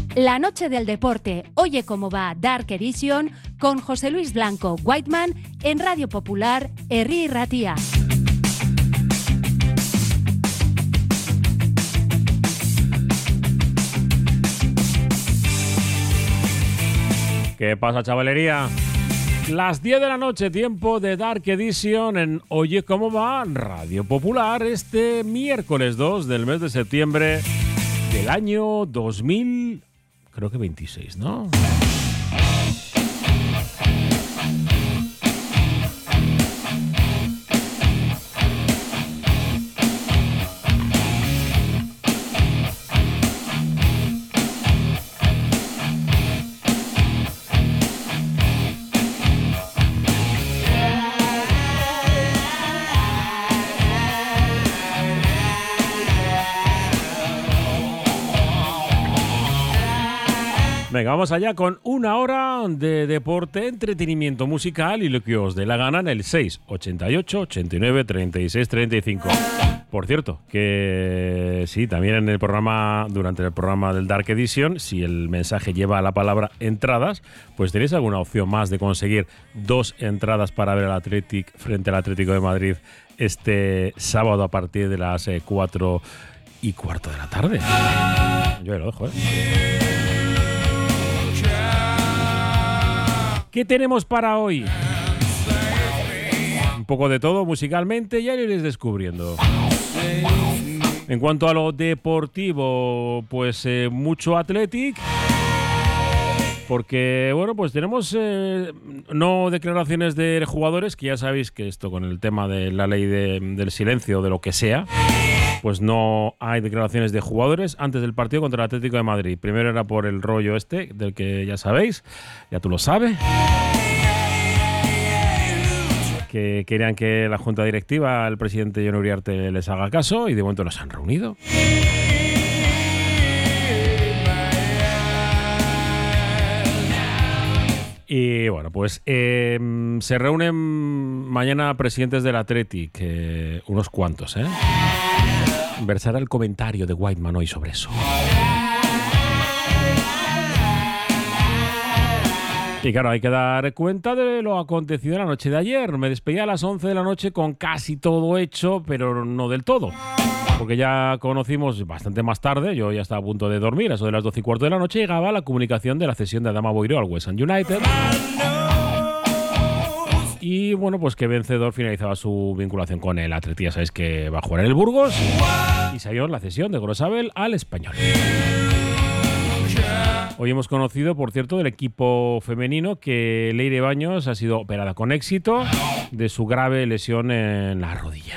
La noche del deporte, oye cómo va Dark Edition con José Luis Blanco Whiteman en Radio Popular, Herri y Ratia. ¿Qué pasa, chavalería? Las 10 de la noche, tiempo de Dark Edition en Oye cómo va Radio Popular este miércoles 2 del mes de septiembre del año 2026, ¿no? Venga, vamos allá con una hora de deporte, entretenimiento musical y lo que os dé la gana en el 688 89 36 35. Por cierto, que sí, también en el programa, durante el programa del Dark Edition, si el mensaje lleva la palabra entradas, pues tenéis alguna opción más de conseguir 2 entradas para ver al Athletic frente al Atlético de Madrid este sábado a partir de las 4:15 de la tarde. Yo lo dejo, ¿Qué tenemos para hoy? Un poco de todo musicalmente, ya lo iréis descubriendo. En cuanto a lo deportivo, pues mucho Athletic. Porque, bueno, pues tenemos no declaraciones de jugadores, que ya sabéis que esto con el tema de la ley del silencio o de lo que sea, pues no hay declaraciones de jugadores antes del partido contra el Atlético de Madrid. Primero era por el rollo este, del que ya sabéis, ya tú lo sabes, que querían que la junta directiva, el presidente Jon Uriarte, les haga caso y de momento no se han reunido. Y bueno, pues se reúnen mañana presidentes del Athletic, unos cuantos, Versará el comentario de Whiteman hoy sobre eso. Y claro, hay que dar cuenta de lo acontecido la noche de ayer. Me despedí a las 11 de la noche con casi todo hecho, pero no del todo. Porque ya conocimos bastante más tarde, yo ya estaba a punto de dormir, a eso de las 12:15 de la noche, llegaba la comunicación de la cesión de Adama Boiró al West Ham United. Y bueno, pues que vencedor finalizaba su vinculación con el Athletic. Ya sabéis que va a jugar en el Burgos. Y salió la cesión de Grosabel al Español. Hoy hemos conocido, por cierto, del equipo femenino que Leire Baños ha sido operada con éxito de su grave lesión en la rodilla.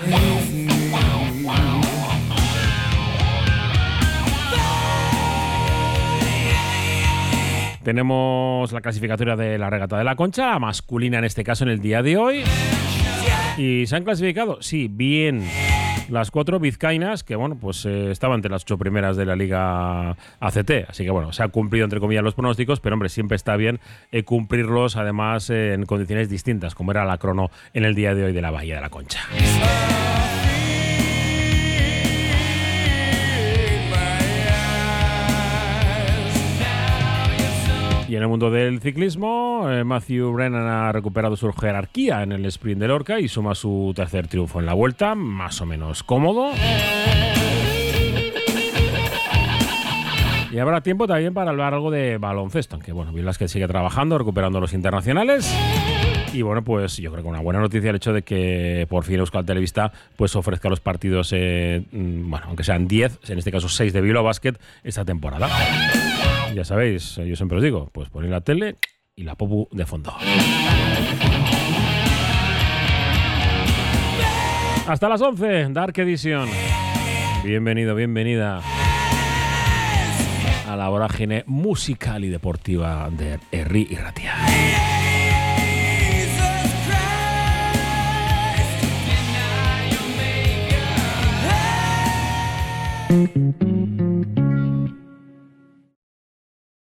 Tenemos la clasificatoria de la regata de la Concha, la masculina en este caso en el día de hoy. ¿Y se han clasificado? Sí, bien. Las 4 vizcaínas, que bueno, pues estaban entre las 8 primeras de la Liga ACT. Así que bueno, se han cumplido entre comillas los pronósticos, pero hombre, siempre está bien cumplirlos además en condiciones distintas, como era la crono en el día de hoy de la Bahía de la Concha. Y en el mundo del ciclismo, Matthew Brennan ha recuperado su jerarquía en el sprint de Lorca y suma su tercer triunfo en la Vuelta, más o menos cómodo. Y habrá tiempo también para hablar algo de baloncesto, aunque bueno, Villásquez sigue trabajando, recuperando los internacionales. Y bueno, pues yo creo que una buena noticia el hecho de que por fin Euskal Telebista pues ofrezca los partidos, bueno, aunque sean 10, en este caso 6 de Bilbao Basket esta temporada. Ya sabéis, yo siempre os digo, pues ponéis la tele y la popu de fondo. Hasta las 11, Dark Edition. Bienvenido, bienvenida a la vorágine musical y deportiva de Herri y Ratia.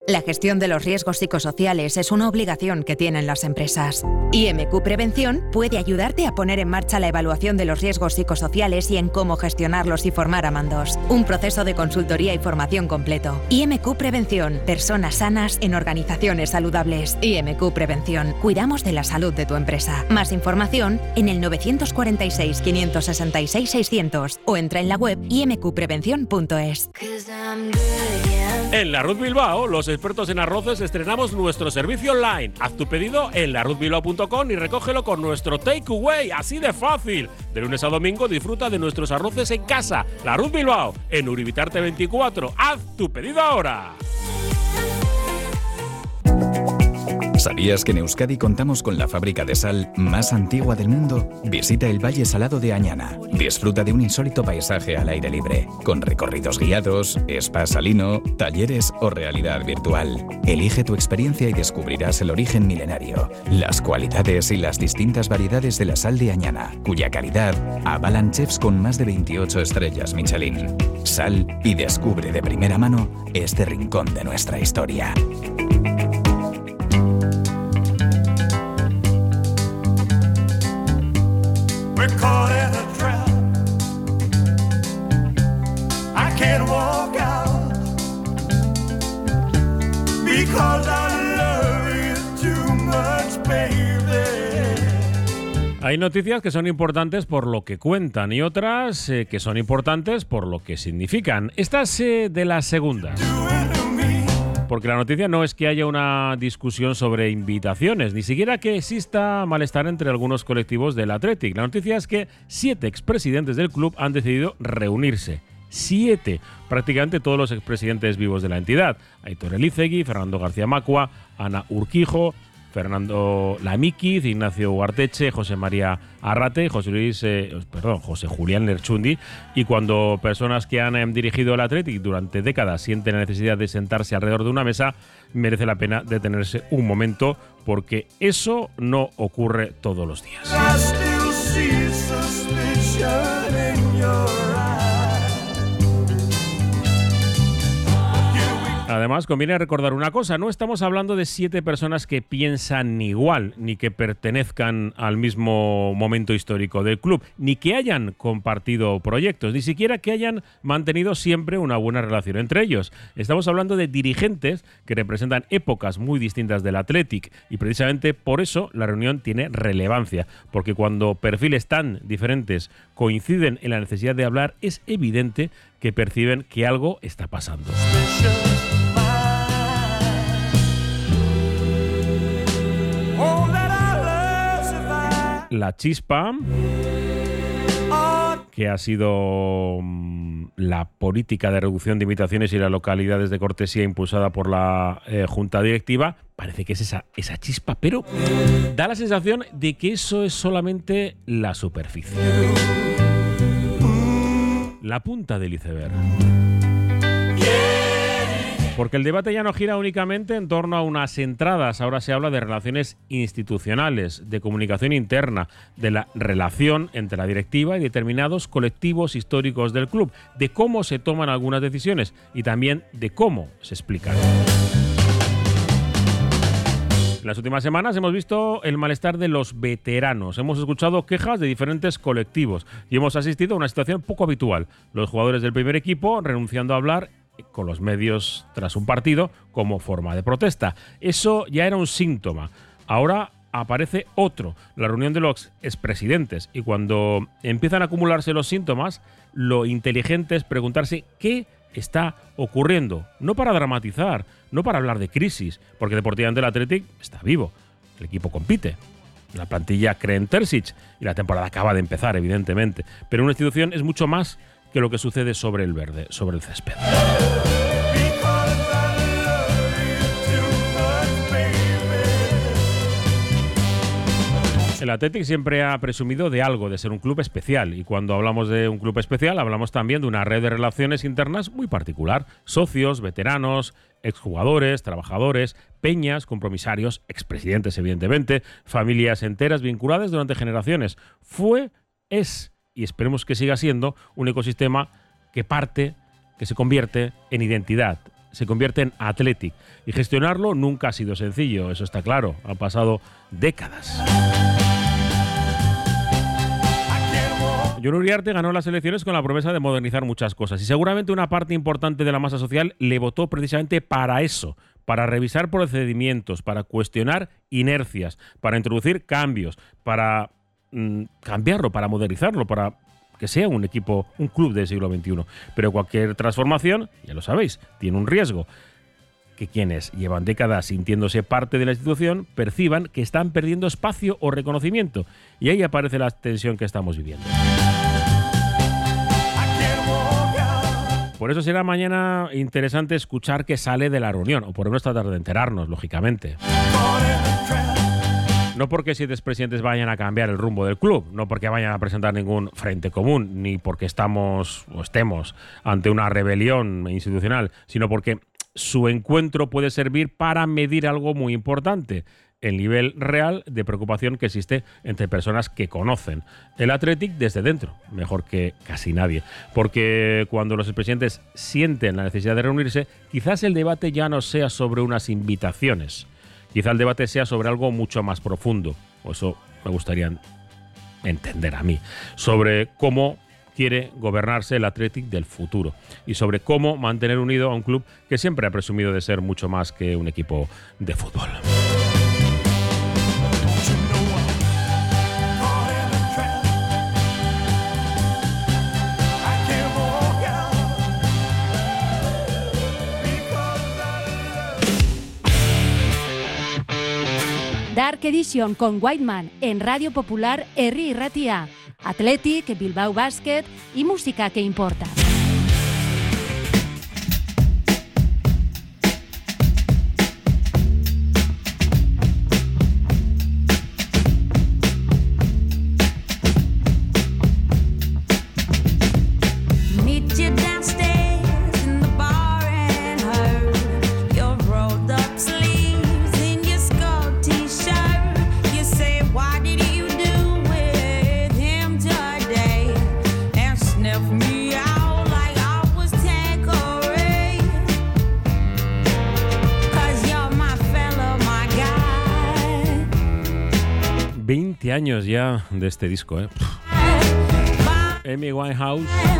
La gestión de los riesgos psicosociales es una obligación que tienen las empresas. IMQ Prevención puede ayudarte a poner en marcha la evaluación de los riesgos psicosociales y en cómo gestionarlos y formar a mandos. Un proceso de consultoría y formación completo. IMQ Prevención. Personas sanas en organizaciones saludables. IMQ Prevención. Cuidamos de la salud de tu empresa. Más información en el 946 566 600 o entra en la web imqprevención.es. En la Ruth Bilbao, los expertos en arroces estrenamos nuestro servicio online. Haz tu pedido en laruzbilbao.com y recógelo con nuestro takeaway, así de fácil. De lunes a domingo disfruta de nuestros arroces en casa. La Ruth Bilbao, en Uribitarte 24. Haz tu pedido ahora. ¿Sabías que en Euskadi contamos con la fábrica de sal más antigua del mundo? Visita el Valle Salado de Añana. Disfruta de un insólito paisaje al aire libre, con recorridos guiados, spa salino, talleres o realidad virtual. Elige tu experiencia y descubrirás el origen milenario, las cualidades y las distintas variedades de la sal de Añana, cuya calidad avalan chefs con más de 28 estrellas Michelin. Sal y descubre de primera mano este rincón de nuestra historia. Caught in a trap. I can't walk out because I love you too much, baby. Hay noticias que son importantes por lo que cuentan y otras que son importantes por lo que significan. Esta es de las segundas. Porque la noticia no es que haya una discusión sobre invitaciones, ni siquiera que exista malestar entre algunos colectivos del Athletic. La noticia es que 7 expresidentes del club han decidido reunirse. 7, prácticamente todos los expresidentes vivos de la entidad. Aitor Elizegui, Fernando García Macua, Ana Urquijo, Fernando Lamíquiz, Ignacio Ugarteche, José María Arrate, José Julián Lerchundi. Y cuando personas que han dirigido el Athletic durante décadas sienten la necesidad de sentarse alrededor de una mesa, merece la pena detenerse un momento, porque eso no ocurre todos los días. Además, conviene recordar una cosa, no estamos hablando de 7 personas que piensan igual, ni que pertenezcan al mismo momento histórico del club, ni que hayan compartido proyectos, ni siquiera que hayan mantenido siempre una buena relación entre ellos. Estamos hablando de dirigentes que representan épocas muy distintas del Athletic, y precisamente por eso la reunión tiene relevancia, porque cuando perfiles tan diferentes coinciden en la necesidad de hablar, es evidente que perciben que algo está pasando. La chispa, que ha sido la política de reducción de invitaciones y las localidades de cortesía impulsada por la Junta Directiva, parece que es esa chispa, pero da la sensación de que eso es solamente la superficie, la punta del iceberg. Porque el debate ya no gira únicamente en torno a unas entradas, ahora se habla de relaciones institucionales, de comunicación interna, de la relación entre la directiva y determinados colectivos históricos del club, de cómo se toman algunas decisiones y también de cómo se explican. En las últimas semanas hemos visto el malestar de los veteranos, hemos escuchado quejas de diferentes colectivos y hemos asistido a una situación poco habitual. Los jugadores del primer equipo renunciando a hablar con los medios tras un partido como forma de protesta. Eso ya era un síntoma. Ahora aparece otro, la reunión de los expresidentes, y cuando empiezan a acumularse los síntomas, lo inteligente es preguntarse qué está ocurriendo, no para dramatizar, no para hablar de crisis, porque deportivamente el Athletic está vivo, el equipo compite, la plantilla cree en Terzic y la temporada acaba de empezar, evidentemente, pero una institución es mucho más que lo que sucede sobre el verde, sobre el césped. El Athletic siempre ha presumido de algo, de ser un club especial, y cuando hablamos de un club especial hablamos también de una red de relaciones internas muy particular. Socios, veteranos, exjugadores, trabajadores, peñas, compromisarios, expresidentes evidentemente, familias enteras vinculadas durante generaciones. Fue, es y esperemos que siga siendo un ecosistema que parte, que se convierte en identidad. se convierte en Athletic. Y gestionarlo nunca ha sido sencillo, eso está claro. Han pasado décadas. Jon Uriarte ganó las elecciones con la promesa de modernizar muchas cosas y seguramente una parte importante de la masa social le votó precisamente para eso, para revisar procedimientos, para cuestionar inercias, para introducir cambios, para cambiarlo, para modernizarlo, para que sea un equipo, un club del siglo XXI. Pero cualquier transformación, ya lo sabéis, tiene un riesgo. Que quienes llevan décadas sintiéndose parte de la institución perciban que están perdiendo espacio o reconocimiento. Y ahí aparece la tensión que estamos viviendo. Por eso será mañana interesante escuchar qué sale de la reunión, o por lo menos tratar de enterarnos, lógicamente. No porque 7 expresidentes vayan a cambiar el rumbo del club, no porque vayan a presentar ningún frente común, ni porque estemos ante una rebelión institucional, sino porque su encuentro puede servir para medir algo muy importante, el nivel real de preocupación que existe entre personas que conocen el Athletic desde dentro, mejor que casi nadie. Porque cuando los expresidentes sienten la necesidad de reunirse, quizás el debate ya no sea sobre unas invitaciones, quizá el debate sea sobre algo mucho más profundo, o eso me gustaría entender a mí, sobre cómo quiere gobernarse el Athletic del futuro y sobre cómo mantener unido a un club que siempre ha presumido de ser mucho más que un equipo de fútbol. Dark Edition con Whiteman en Radio Popular Herri Ratia. Athletic, Bilbao Basket y música que importa. Me out like I 20 años ya de este disco, ¿eh? Amy Winehouse.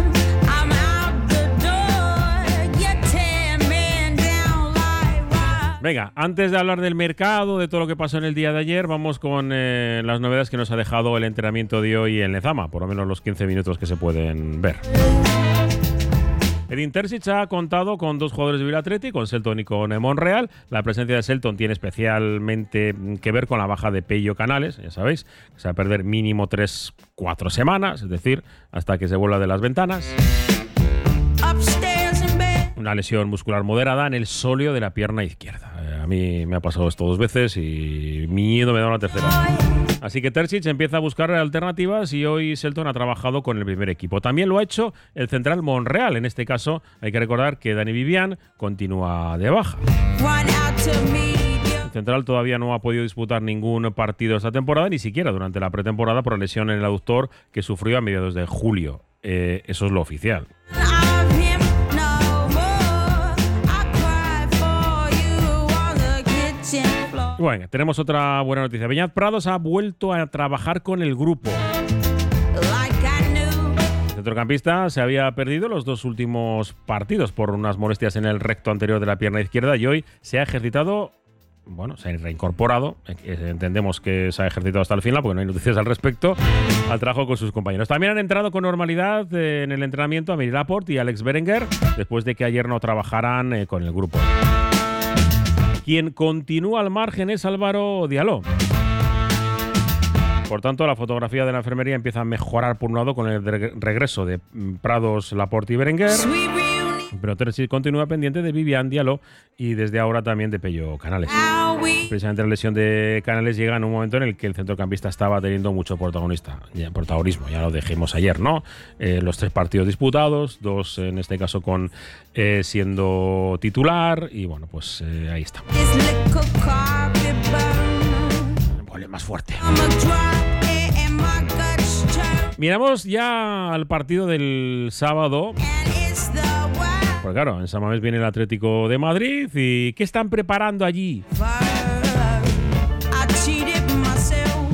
Venga, antes de hablar del mercado, de todo lo que pasó en el día de ayer, vamos con las novedades que nos ha dejado el entrenamiento de hoy en Lezama, por lo menos los 15 minutos que se pueden ver. Edin Terzic ha contado con dos jugadores de Bilbao Athletic, con Selton y con Monreal. La presencia de Selton tiene especialmente que ver con la baja de Pello Canales, ya sabéis, que se va a perder mínimo 3-4 semanas, es decir, hasta que se vuelva de las ventanas. Una lesión muscular moderada en el sóleo de la pierna izquierda. A mí me ha pasado esto 2 veces y miedo me da una tercera. Así que Terzic empieza a buscar alternativas y hoy Selton ha trabajado con el primer equipo. También lo ha hecho el central Monreal. En este caso hay que recordar que Dani Vivian continúa de baja. El central todavía no ha podido disputar ningún partido esta temporada, ni siquiera durante la pretemporada por lesión en el aductor que sufrió a mediados de julio. Eso es lo oficial. Bueno, tenemos otra buena noticia. Beñat Prados ha vuelto a trabajar con el grupo. El centrocampista se había perdido los 2 últimos partidos por unas molestias en el recto anterior de la pierna izquierda y hoy se ha ejercitado, bueno, se ha reincorporado, entendemos que se ha ejercitado hasta el final porque no hay noticias al respecto, al trabajo con sus compañeros. También han entrado con normalidad en el entrenamiento Amélie Laporte y Alex Berenguer después de que ayer no trabajaran con el grupo. Quien continúa al margen es Álvaro Diallo. Por tanto, la fotografía de la enfermería empieza a mejorar por un lado con el regreso de Prados, Laporte y Berenguer. Pero Terzic continúa pendiente de Vivian Diallo y desde ahora también de Pello Canales. Precisamente la lesión de Canales llega en un momento en el que el centrocampista estaba teniendo mucho protagonismo. Ya lo dijimos ayer, ¿no? Los 3 partidos disputados, 2 en este caso con siendo titular y bueno, pues ahí estamos. Vuelve más fuerte. Miramos ya al partido del sábado. Pues claro, en San Mamés viene el Atlético de Madrid. ¿Y qué están preparando allí? I cheated myself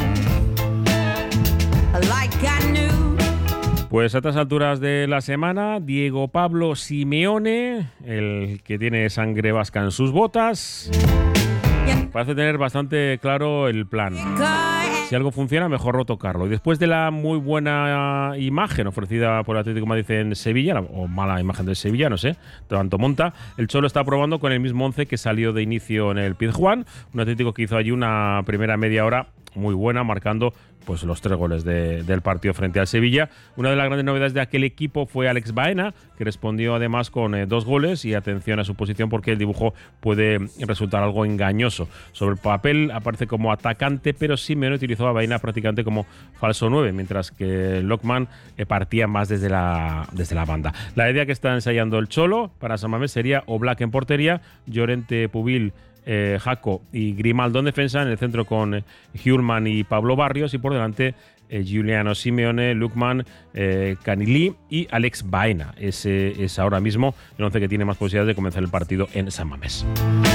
like I knew. Pues a estas alturas de la semana, Diego Pablo Simeone, el que tiene sangre vasca en sus botas, parece tener bastante claro el plan. Si algo funciona, mejor no tocarlo. Y después de la muy buena imagen ofrecida por el Atlético de Madrid en Sevilla, o mala imagen de Sevilla, no sé, tanto monta, el Cholo está probando con el mismo 11 que salió de inicio en el Pizjuán, un Atlético que hizo allí una primera media hora muy buena, marcando pues los 3 goles del partido frente al Sevilla. Una de las grandes novedades de aquel equipo fue Alex Baena, que respondió además con 2 goles, y atención a su posición porque el dibujo puede resultar algo engañoso. Sobre el papel aparece como atacante, pero Simeone utilizó a Baena prácticamente como falso 9, mientras que Lockman partía más desde la banda. La idea que está ensayando el Cholo para San Mamés sería Oblak en portería, Llorente, Pubil, Jaco y Grimaldo en defensa, en el centro con Hjulman y Pablo Barrios, y por delante Giuliano Simeone, Lookman, Canilí y Alex Baena. Ese es ahora mismo el 11 que tiene más posibilidades de comenzar el partido en San Mamés.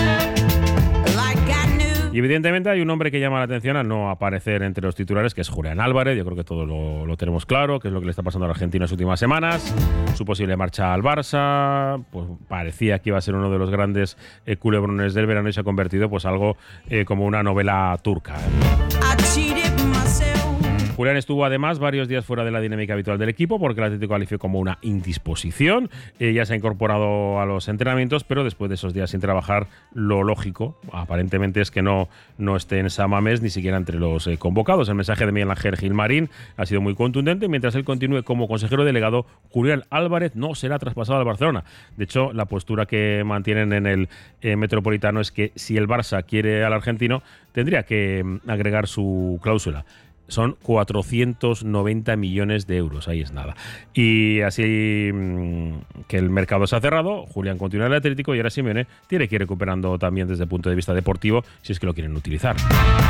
Y evidentemente hay un hombre que llama la atención al no aparecer entre los titulares, que es Julián Álvarez. Yo creo que todos lo tenemos claro, que es lo que le está pasando al argentino en las últimas semanas. Su posible marcha al Barça, pues parecía que iba a ser uno de los grandes culebrones del verano, y se ha convertido pues algo como una novela turca. Julián estuvo además varios días fuera de la dinámica habitual del equipo porque el Atlético calificó como una indisposición. Ya se ha incorporado a los entrenamientos, pero después de esos días sin trabajar, lo lógico aparentemente es que no esté en San Mamés, ni siquiera entre los convocados. El mensaje de Miguel Ángel Gilmarín ha sido muy contundente. Mientras él continúe como consejero delegado, Julián Álvarez no será traspasado al Barcelona. De hecho, la postura que mantienen en el Metropolitano es que si el Barça quiere al argentino, tendría que agregar su cláusula. Son 490 millones de euros, ahí es nada. Y así que el mercado se ha cerrado, Julián continúa en el Atlético y ahora Simeone tiene que ir recuperando también desde el punto de vista deportivo, si es que lo quieren utilizar.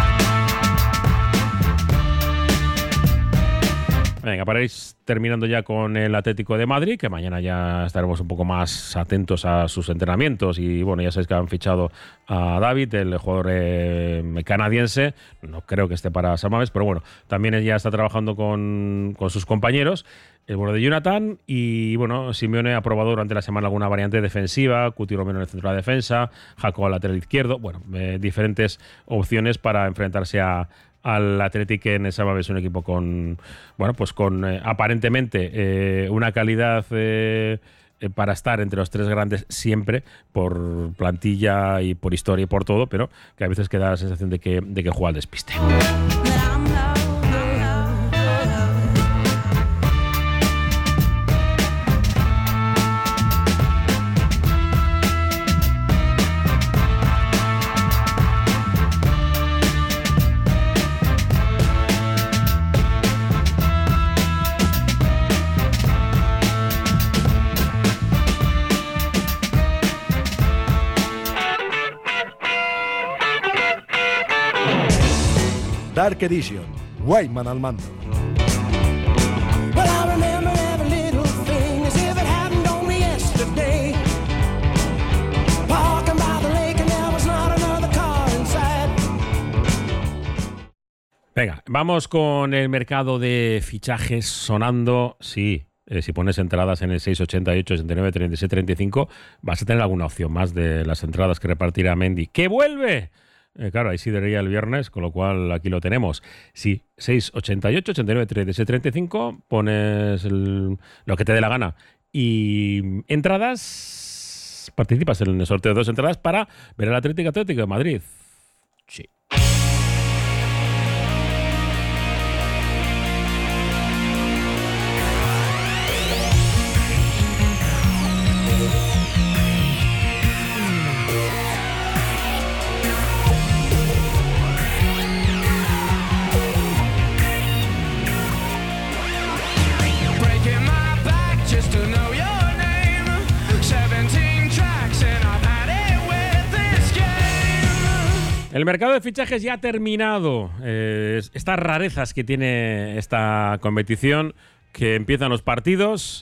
Venga, para ir terminando ya con el Atlético de Madrid, que mañana ya estaremos un poco más atentos a sus entrenamientos. Y bueno, ya sabéis que han fichado a David, el jugador canadiense. No creo que esté para San Mamés, pero bueno, también ya está trabajando con sus compañeros. El bueno de Jonathan, y bueno, Simeone ha probado durante la semana alguna variante defensiva, Cuti Romero en el centro de la defensa, Jaco al lateral izquierdo, bueno, diferentes opciones para enfrentarse al Atlético en San Mamés, un equipo con aparentemente una calidad para estar entre los 3 grandes siempre, por plantilla y por historia y por todo, pero que a veces queda la sensación de que juega al despiste. Dark Edition, Whiteman al mando. Venga, vamos con el mercado de fichajes sonando. Sí, si pones entradas en el 688, 89, 36, 35, vas a tener alguna opción más de las entradas que repartirá Mendy. ¡Que vuelve! Claro, ahí sí diría el viernes, con lo cual aquí lo tenemos. Sí, 688, 89, 36, 35, pones lo que te dé la gana. Y entradas, participas en el sorteo de 2 entradas para ver al Atlético de Madrid. Sí. El mercado de fichajes ya ha terminado. Estas rarezas que tiene esta competición, que empiezan los partidos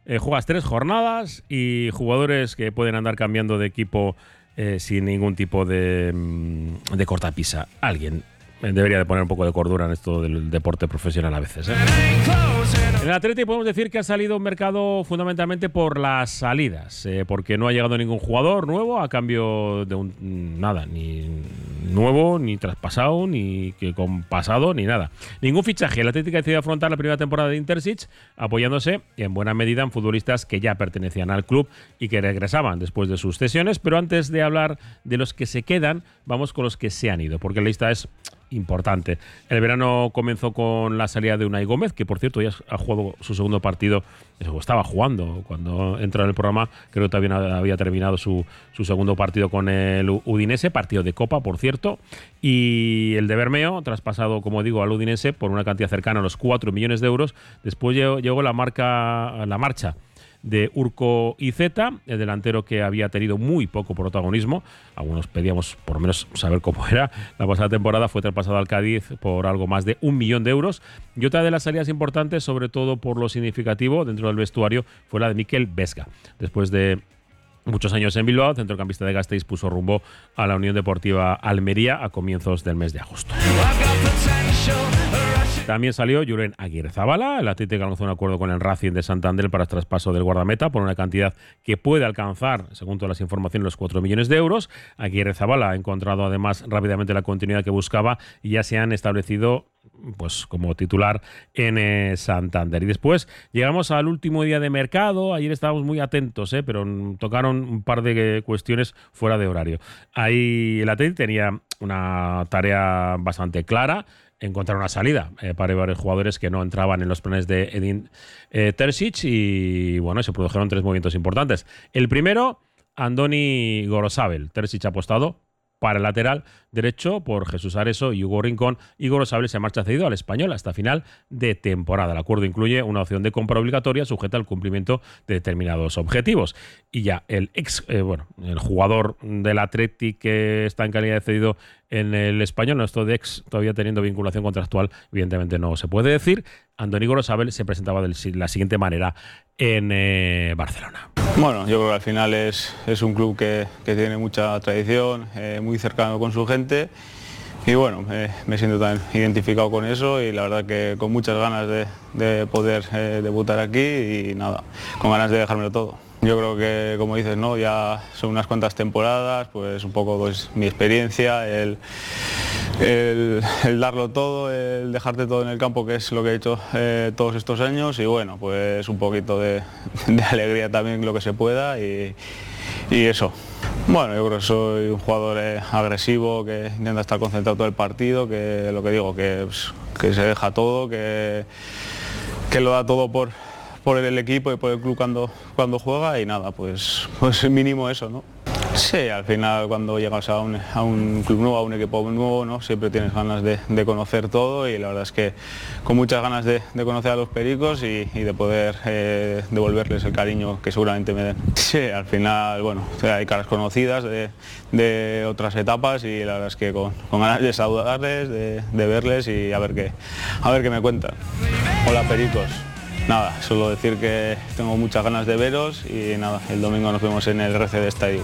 juegas 3 jornadas y jugadores que pueden andar cambiando de equipo sin ningún tipo de cortapisa. Alguien debería de poner un poco de cordura en esto del deporte profesional a veces, ¿eh? En el Atleti podemos decir que ha salido un mercado fundamentalmente por las salidas, porque no ha llegado ningún jugador nuevo a cambio de nada, ni nuevo, ni traspasado, ni que con pasado, ni nada. Ningún fichaje. El Atleti ha decidido afrontar la primera temporada de Intersic apoyándose en buena medida en futbolistas que ya pertenecían al club y que regresaban después de sus cesiones, pero antes de hablar de los que se quedan, vamos con los que se han ido, porque la lista es importante. El verano comenzó con la salida de Unai Gómez, que por cierto ya ha jugado su segundo partido, estaba jugando cuando entró en el programa, creo que también había terminado su segundo partido con el Udinese, partido de Copa, por cierto, y el de Bermeo, traspasado, como digo, al Udinese por una cantidad cercana a los 4 millones de euros. Después llegó la marcha de Urko Izeta, el delantero que había tenido muy poco protagonismo. Algunos pedíamos por lo menos saber cómo era. La pasada temporada fue traspasado al Cádiz por algo más de 1 millón de euros. Y otra de las salidas importantes, sobre todo por lo significativo dentro del vestuario, fue la de Mikel Vesga. Después de muchos años en Bilbao, centrocampista de Gasteiz puso rumbo a la Unión Deportiva Almería a comienzos del mes de agosto. También salió Julen Aguirrezabala. El Atlético alcanzó un acuerdo con el Racing de Santander para el traspaso del guardameta por una cantidad que puede alcanzar, según todas las informaciones, los 4 millones de euros. Aguirrezabala ha encontrado además rápidamente la continuidad que buscaba y ya se han establecido pues como titular en Santander. Y después llegamos al último día de mercado. Ayer estábamos muy atentos, pero tocaron un par de cuestiones fuera de horario. Ahí el Atlético tenía una tarea bastante clara: encontrar una salida para varios jugadores que no entraban en los planes de Edin Terzic, y bueno, se produjeron 3 movimientos importantes. El primero, Andoni Gorosabel. Terzic ha apostado para el lateral derecho por Jesús Areso y Hugo Rincón, y Gorosabel se marcha cedido al Español hasta final de temporada. El acuerdo incluye una opción de compra obligatoria sujeta al cumplimiento de determinados objetivos. Y ya el el jugador del Athletic que está en calidad de cedido en el Español, no, esto de ex todavía teniendo vinculación contractual, evidentemente no se puede decir. Andoni Gorosabel se presentaba de la siguiente manera en Barcelona. Bueno, yo creo que al final es un club que tiene mucha tradición, muy cercano con su gente, y bueno, me siento tan identificado con eso, y la verdad que con muchas ganas de poder debutar aquí, y nada, con ganas de dejármelo todo. Yo creo que, como dices, ¿no?, ya son unas cuantas temporadas, pues un poco pues, mi experiencia, el darlo todo, el dejarte todo en el campo, que es lo que he hecho todos estos años, y bueno, pues un poquito de alegría también, lo que se pueda, y eso. Bueno, yo creo que soy un jugador agresivo, que intenta estar concentrado todo el partido, que lo que digo, que se deja todo, que lo da todo por el equipo y por el club cuando juega, y nada, pues mínimo eso, ¿no? Sí, al final cuando llegas a un club nuevo, a un equipo nuevo, ¿no?, siempre tienes ganas de conocer todo, y la verdad es que con muchas ganas de conocer a los pericos y de poder devolverles el cariño que seguramente me den. Sí, al final, bueno, hay caras conocidas de otras etapas, y la verdad es que con ganas de saludarles, de verles y a ver qué me cuentan. Hola, pericos. Nada, solo decir que tengo muchas ganas de veros, y nada, el domingo nos vemos en el RCD Stadium.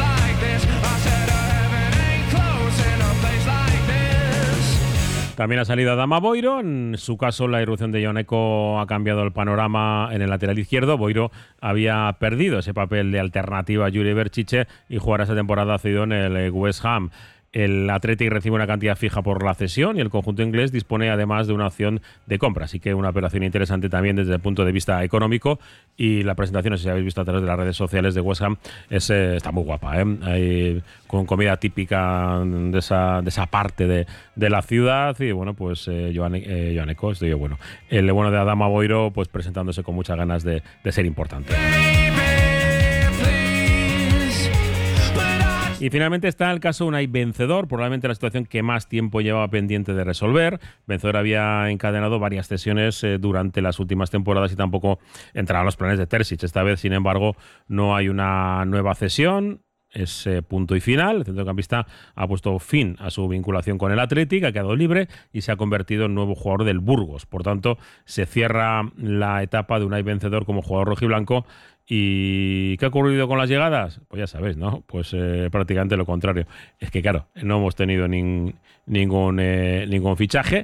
También ha salido Adama Boiro. En su caso, la irrupción de Ioneko ha cambiado el panorama en el lateral izquierdo. Boiro había perdido ese papel de alternativa a Juri Berchiche y jugará esa temporada cedido en el West Ham. El Athletic recibe una cantidad fija por la cesión, y el conjunto inglés dispone además de una opción de compra. Así que una operación interesante también desde el punto de vista económico. Y la presentación, no sé si habéis visto a través de las redes sociales de West Ham, está muy guapa, Hay, con comida típica de esa parte de la ciudad. Y bueno, pues Ioneko, el bueno de Adama Boiro, pues presentándose con muchas ganas de ser importante. Y finalmente está el caso Unai Vencedor, probablemente la situación que más tiempo llevaba pendiente de resolver. Vencedor había encadenado varias cesiones durante las últimas temporadas y tampoco entraba en los planes de Terzic. Esta vez, sin embargo, no hay una nueva cesión. ese punto y final. El centrocampista ha puesto fin a su vinculación con el Athletic, ha quedado libre y se ha convertido en nuevo jugador del Burgos. Por tanto, se cierra la etapa de Unai vencedor como jugador rojiblanco. ¿Y qué ha ocurrido con las llegadas? Pues ya sabéis, ¿no? Pues prácticamente lo contrario. Es que, claro, no hemos tenido ningún fichaje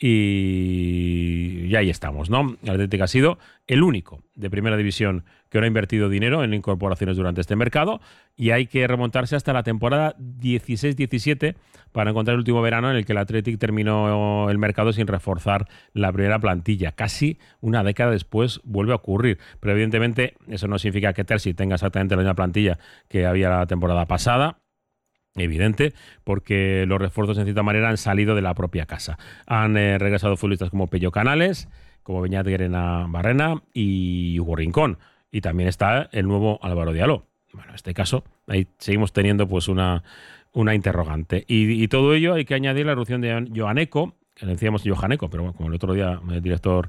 y ahí estamos, ¿no? El Atlético ha sido el único de primera división que no ha invertido dinero en incorporaciones durante este mercado y hay que remontarse hasta la temporada 16-17 para encontrar el último verano en el que el Athletic terminó el mercado sin reforzar la primera plantilla. Casi una década después vuelve a ocurrir, pero evidentemente eso no significa que Terzic tenga exactamente la misma plantilla que había la temporada pasada. Evidente, porque los refuerzos en cierta manera han salido de la propia casa. Han regresado futbolistas como Pello Canales, como Beñat Guerena Barrena y Hugo Rincón. Y también está el nuevo Álvaro Diallo. Bueno, en este caso, ahí seguimos teniendo pues una interrogante. Y todo ello hay que añadir la erupción de Johan Eko, que le decíamos Johan Eko, pero bueno, como el otro día el director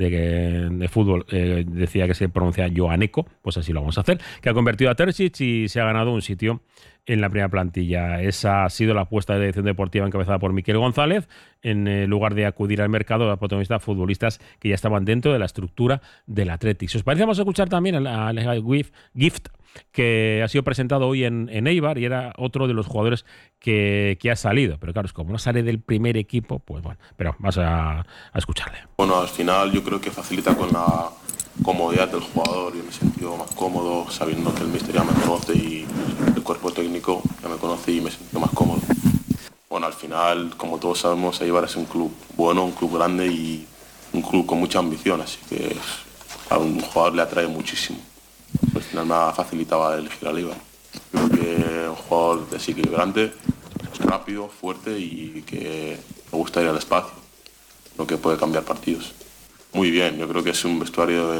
de fútbol decía que se pronuncia Johan Eko, pues así lo vamos a hacer, que ha convertido a Terzic y se ha ganado un sitio en la primera plantilla. Esa ha sido la apuesta de la dirección deportiva encabezada por Miquel González, en lugar de acudir al mercado a protagonistas futbolistas que ya estaban dentro de la estructura del Athletic. Si os parece, vamos a escuchar también a Gift, que ha sido presentado hoy en Eibar y era otro de los jugadores que ha salido. Pero claro, es como no sale del primer equipo, pues bueno, pero vas a escucharle. Bueno, al final yo creo que facilita con la comodidad del jugador. Yo me he sentido más cómodo sabiendo que el míster ya me conoce y el cuerpo técnico ya me conoce y me he sentido más cómodo. Bueno, al final, como todos sabemos, Eibar es un club bueno, un club grande y un club con mucha ambición, así que a un jugador le atrae muchísimo. Al final me ha facilitado elegir al Eibar. Creo que es un jugador desequilibrante, rápido, fuerte y que me gusta ir al espacio, lo que puede cambiar partidos. Muy bien, yo creo que es un vestuario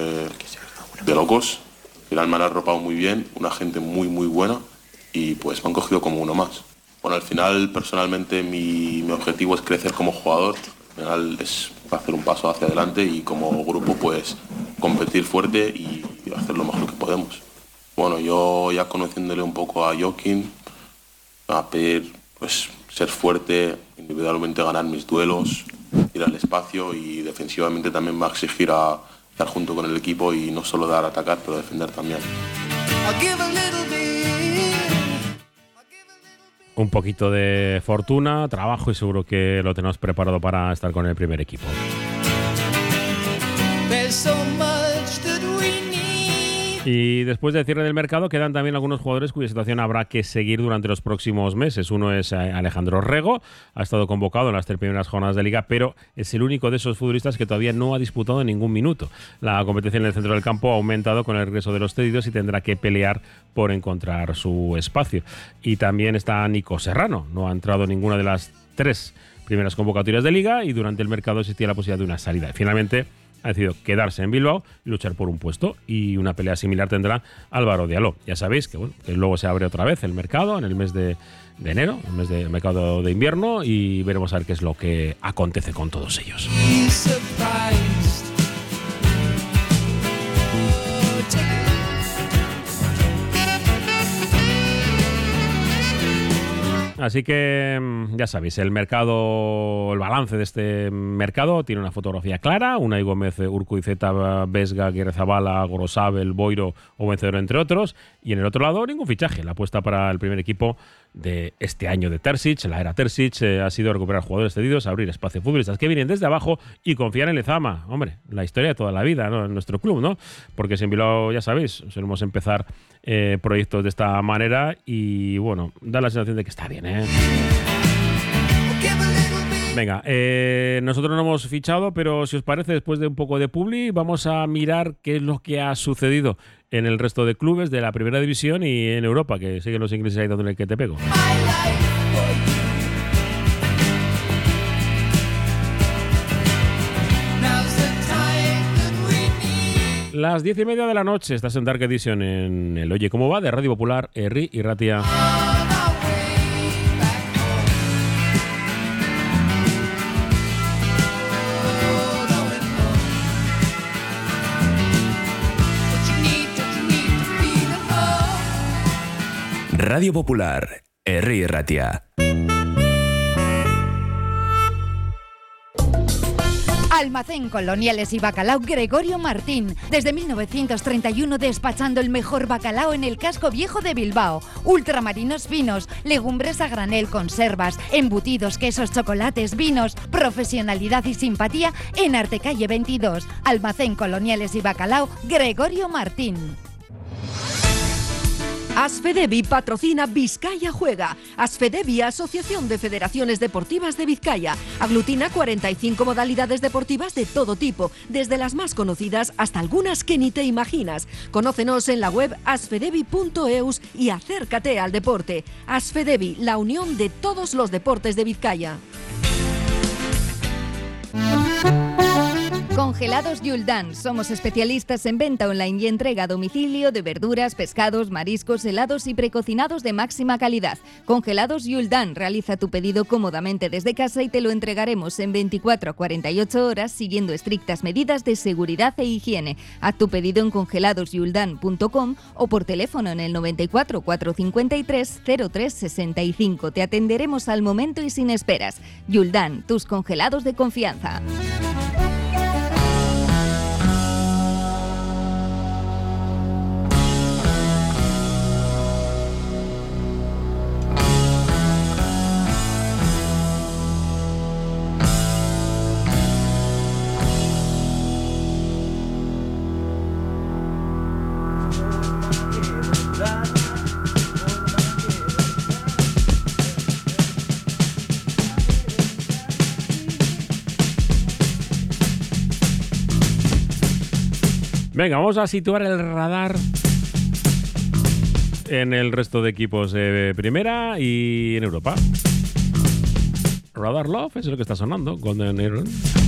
de locos. Al final me han arropado muy bien, una gente muy buena y pues me han cogido como uno más. Bueno, al final personalmente mi objetivo es crecer como jugador. Al final es hacer un paso hacia adelante y como grupo pues competir fuerte y hacer lo mejor que podemos. Bueno, yo ya conociéndole un poco a Joaquín, a pedir pues ser fuerte, individualmente ganar mis duelos, ir al espacio y defensivamente también va a exigir a estar junto con el equipo y no solo dar a atacar, pero defender también. Un poquito de fortuna, trabajo y seguro que lo tenemos preparado para estar con el primer equipo. Y después del cierre del mercado quedan también algunos jugadores cuya situación habrá que seguir durante los próximos meses. Uno es Alejandro Rego, ha estado convocado en las 3 primeras jornadas de Liga, pero es el único de esos futbolistas que todavía no ha disputado ningún minuto. La competencia en el centro del campo ha aumentado con el regreso de los cedidos y tendrá que pelear por encontrar su espacio. Y también está Nico Serrano, no ha entrado en ninguna de las 3 primeras convocatorias de Liga y durante el mercado existía la posibilidad de una salida. Finalmente ha decidido quedarse en Bilbao y luchar por un puesto, y una pelea similar tendrá Álvaro Diallo. Ya sabéis que, bueno, que luego se abre otra vez el mercado en el mes de enero, el mes de mercado de invierno, y veremos a ver qué es lo que acontece con todos ellos. Así que ya sabéis, el balance de este mercado tiene una fotografía clara: Unai Gómez, Urkuzeta, Vesga, Guerrezabala, Gorosabel, Boiro o Vencedor, entre otros. Y en el otro lado, ningún fichaje. La apuesta para el primer equipo de este año de Terzic, la era Terzic, ha sido recuperar jugadores cedidos, abrir espacio a futbolistas que vienen desde abajo y confiar en Lezama. Hombre, la historia de toda la vida, ¿no?, en nuestro club, ¿no? Porque si en Bilbao, ya sabéis, solemos empezar proyectos de esta manera y, bueno, da la sensación de que está bien, ¿eh? Venga, nosotros no hemos fichado, pero si os parece, después de un poco de publi, vamos a mirar qué es lo que ha sucedido en el resto de clubes de la primera división y en Europa, que siguen los ingleses ahí dándole el que te pego. Las 10:30 de la noche, estás en Dark Edition en el Oye Cómo Va de Radio Popular, Herri y Ratia. Radio Popular, Herri Ratia. Almacén Coloniales y Bacalao Gregorio Martín. Desde 1931 despachando el mejor bacalao en el casco viejo de Bilbao. Ultramarinos finos, legumbres a granel, conservas, embutidos, quesos, chocolates, vinos. Profesionalidad y simpatía en Artecalle 22. Almacén Coloniales y Bacalao Gregorio Martín. Asfedevi patrocina Vizcaya Juega. Asfedevi, Asociación de Federaciones Deportivas de Vizcaya. Aglutina 45 modalidades deportivas de todo tipo, desde las más conocidas hasta algunas que ni te imaginas. Conócenos en la web asfedevi.eus y acércate al deporte. Asfedevi, la unión de todos los deportes de Vizcaya. Congelados Yuldan. Somos especialistas en venta online y entrega a domicilio de verduras, pescados, mariscos, helados y precocinados de máxima calidad. Congelados Yuldan. Realiza tu pedido cómodamente desde casa y te lo entregaremos en 24 a 48 horas siguiendo estrictas medidas de seguridad e higiene. Haz tu pedido en congeladosyuldan.com o por teléfono en el 94 453 0365. Te atenderemos al momento y sin esperas. Yuldan, tus congelados de confianza. Venga, vamos a situar el radar en el resto de equipos de primera y en Europa. Radar Love es lo que está sonando. Golden Aaron.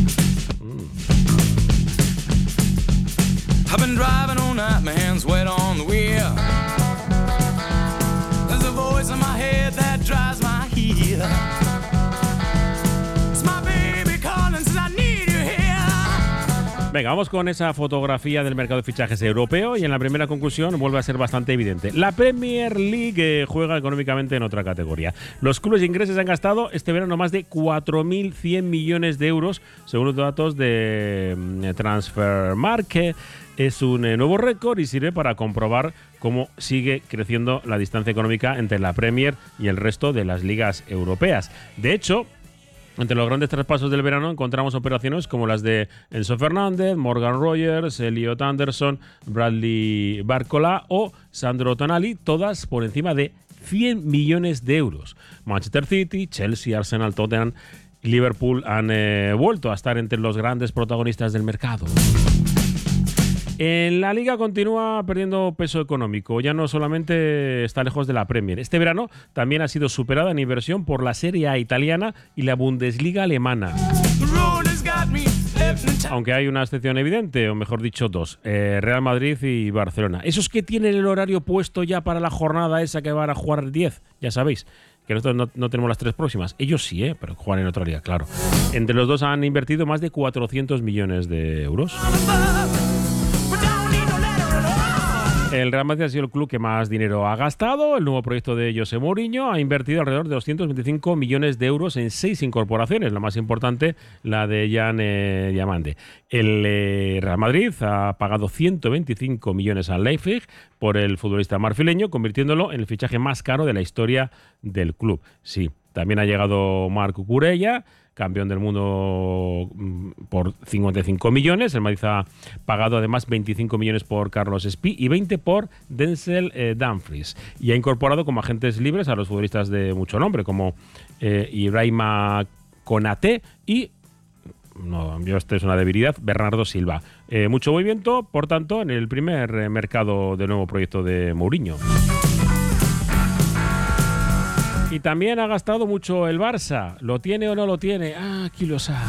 I've been driving all night, my hands wet on the wheel. There's a voice in my head that drives my heel. It's my baby calling, says I need you here. Venga, vamos con esa fotografía del mercado de fichajes europeo y en la primera conclusión vuelve a ser bastante evidente. La Premier League juega económicamente en otra categoría. Los clubes ingleses han gastado este verano más de 4.100 millones de euros, según los datos de Transfermarkt. Es un nuevo récord y sirve para comprobar cómo sigue creciendo la distancia económica entre la Premier y el resto de las ligas europeas. De hecho, entre los grandes traspasos del verano encontramos operaciones como las de Enzo Fernández, Morgan Rogers, Elliot Anderson, Bradley Barcola o Sandro Tonali, todas por encima de 100 millones de euros. Manchester City, Chelsea, Arsenal, Tottenham y Liverpool han vuelto a estar entre los grandes protagonistas del mercado. En la Liga continúa perdiendo peso económico, ya no solamente está lejos de la Premier. Este verano también ha sido superada en inversión por la Serie A italiana y la Bundesliga alemana. Aunque hay una excepción evidente, o mejor dicho dos, Real Madrid y Barcelona. Esos que tienen el horario puesto ya para la jornada esa que van a jugar 10, ya sabéis. Que nosotros no tenemos las tres próximas. Ellos sí, pero juegan en otra liga, claro. Entre los dos han invertido más de 400 millones de euros. El Real Madrid ha sido el club que más dinero ha gastado. El nuevo proyecto de José Mourinho ha invertido alrededor de 225 millones de euros en 6 incorporaciones, la más importante, la de Jan Diamande. El Real Madrid ha pagado 125 millones al Leipzig por el futbolista marfileño, convirtiéndolo en el fichaje más caro de la historia del club. Sí, también ha llegado Marc Cucurella, campeón del mundo, por 55 millones. El Madrid ha pagado además 25 millones por Carlos Espí y 20 por Denzel Dumfries. Y ha incorporado como agentes libres a los futbolistas de mucho nombre, como Ibrahima Konaté y, esto es una debilidad, Bernardo Silva. Mucho movimiento, por tanto, en el primer mercado del nuevo proyecto de Mourinho. Y también ha gastado mucho el Barça. ¿Lo tiene o no lo tiene? Aquí lo sabe.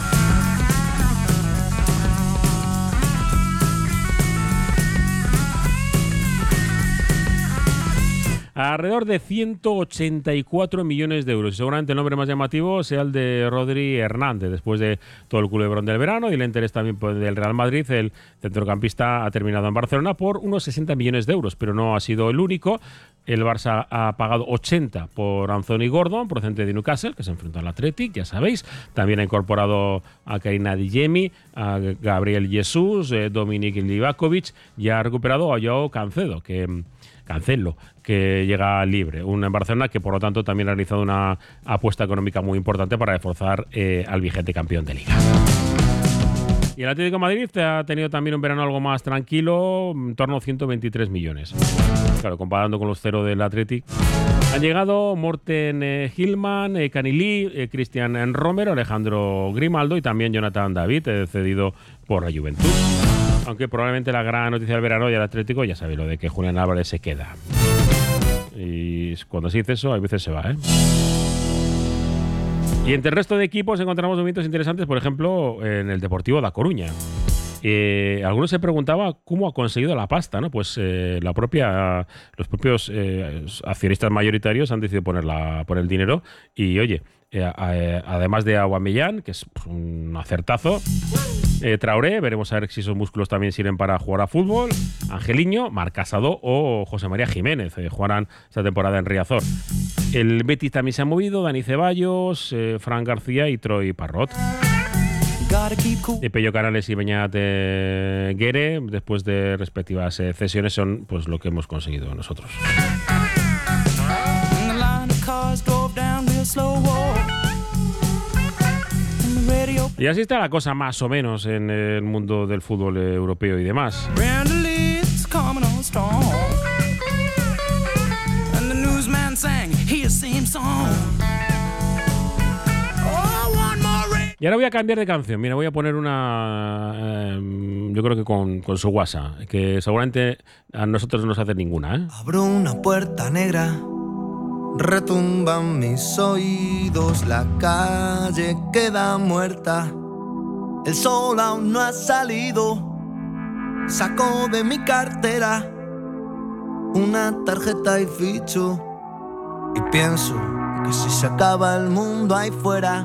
alrededor de 184 millones de euros. Y seguramente el nombre más llamativo sea el de Rodri Hernández, después de todo el culebrón del verano y el interés también del Real Madrid. El centrocampista ha terminado en Barcelona por unos 60 millones de euros, pero no ha sido el único. El Barça ha pagado 80 por Anthony Gordon, procedente de Newcastle, que se enfrentó al Athletic, ya sabéis. También ha incorporado a Karim Adeyemi, a Gabriel Jesús, Dominik Livakovic, y ha recuperado a Joao Cancelo, que llega libre. Un Barcelona que, por lo tanto, también ha realizado una apuesta económica muy importante para reforzar al vigente campeón de Liga. Y el Atlético de Madrid ha tenido también un verano algo más tranquilo, en torno a 123 millones. Claro, comparando con los cero del Athletic. Han llegado Morten Hillman, Canilí, Cristian Romero, Alejandro Grimaldo y también Jonathan David, cedido por la Juventus. Aunque probablemente la gran noticia del verano y el Atlético, ya sabéis, lo de que Julián Álvarez se queda. Y cuando se dice eso, a veces se va, ¿eh? Y entre el resto de equipos encontramos movimientos interesantes, por ejemplo, en el Deportivo da Coruña. Algunos se preguntaban cómo ha conseguido la pasta, ¿no? Pues los propios accionistas mayoritarios han decidido poner el dinero y, oye, además de Aubameyang, que es un acertazo, Traoré, veremos a ver si esos músculos también sirven para jugar a fútbol, Angeliño, Marc Casado o José María Jiménez jugarán esta temporada en Riazor. El Betis también se ha movido, Dani Ceballos, Fran García y Troy Parrot. Pello Canales y Beñat Guere, después de respectivas cesiones, son pues lo que hemos conseguido nosotros. Y así está la cosa más o menos en el mundo del fútbol europeo y demás. Y ahora voy a cambiar de canción. Mira, voy a poner una, yo creo que con su guasa, que seguramente a nosotros no nos hace ninguna, ¿eh? Abro una puerta negra, retumban mis oídos, la calle queda muerta, el sol aún no ha salido, saco de mi cartera una tarjeta y ficho, y pienso que si se acaba el mundo ahí fuera,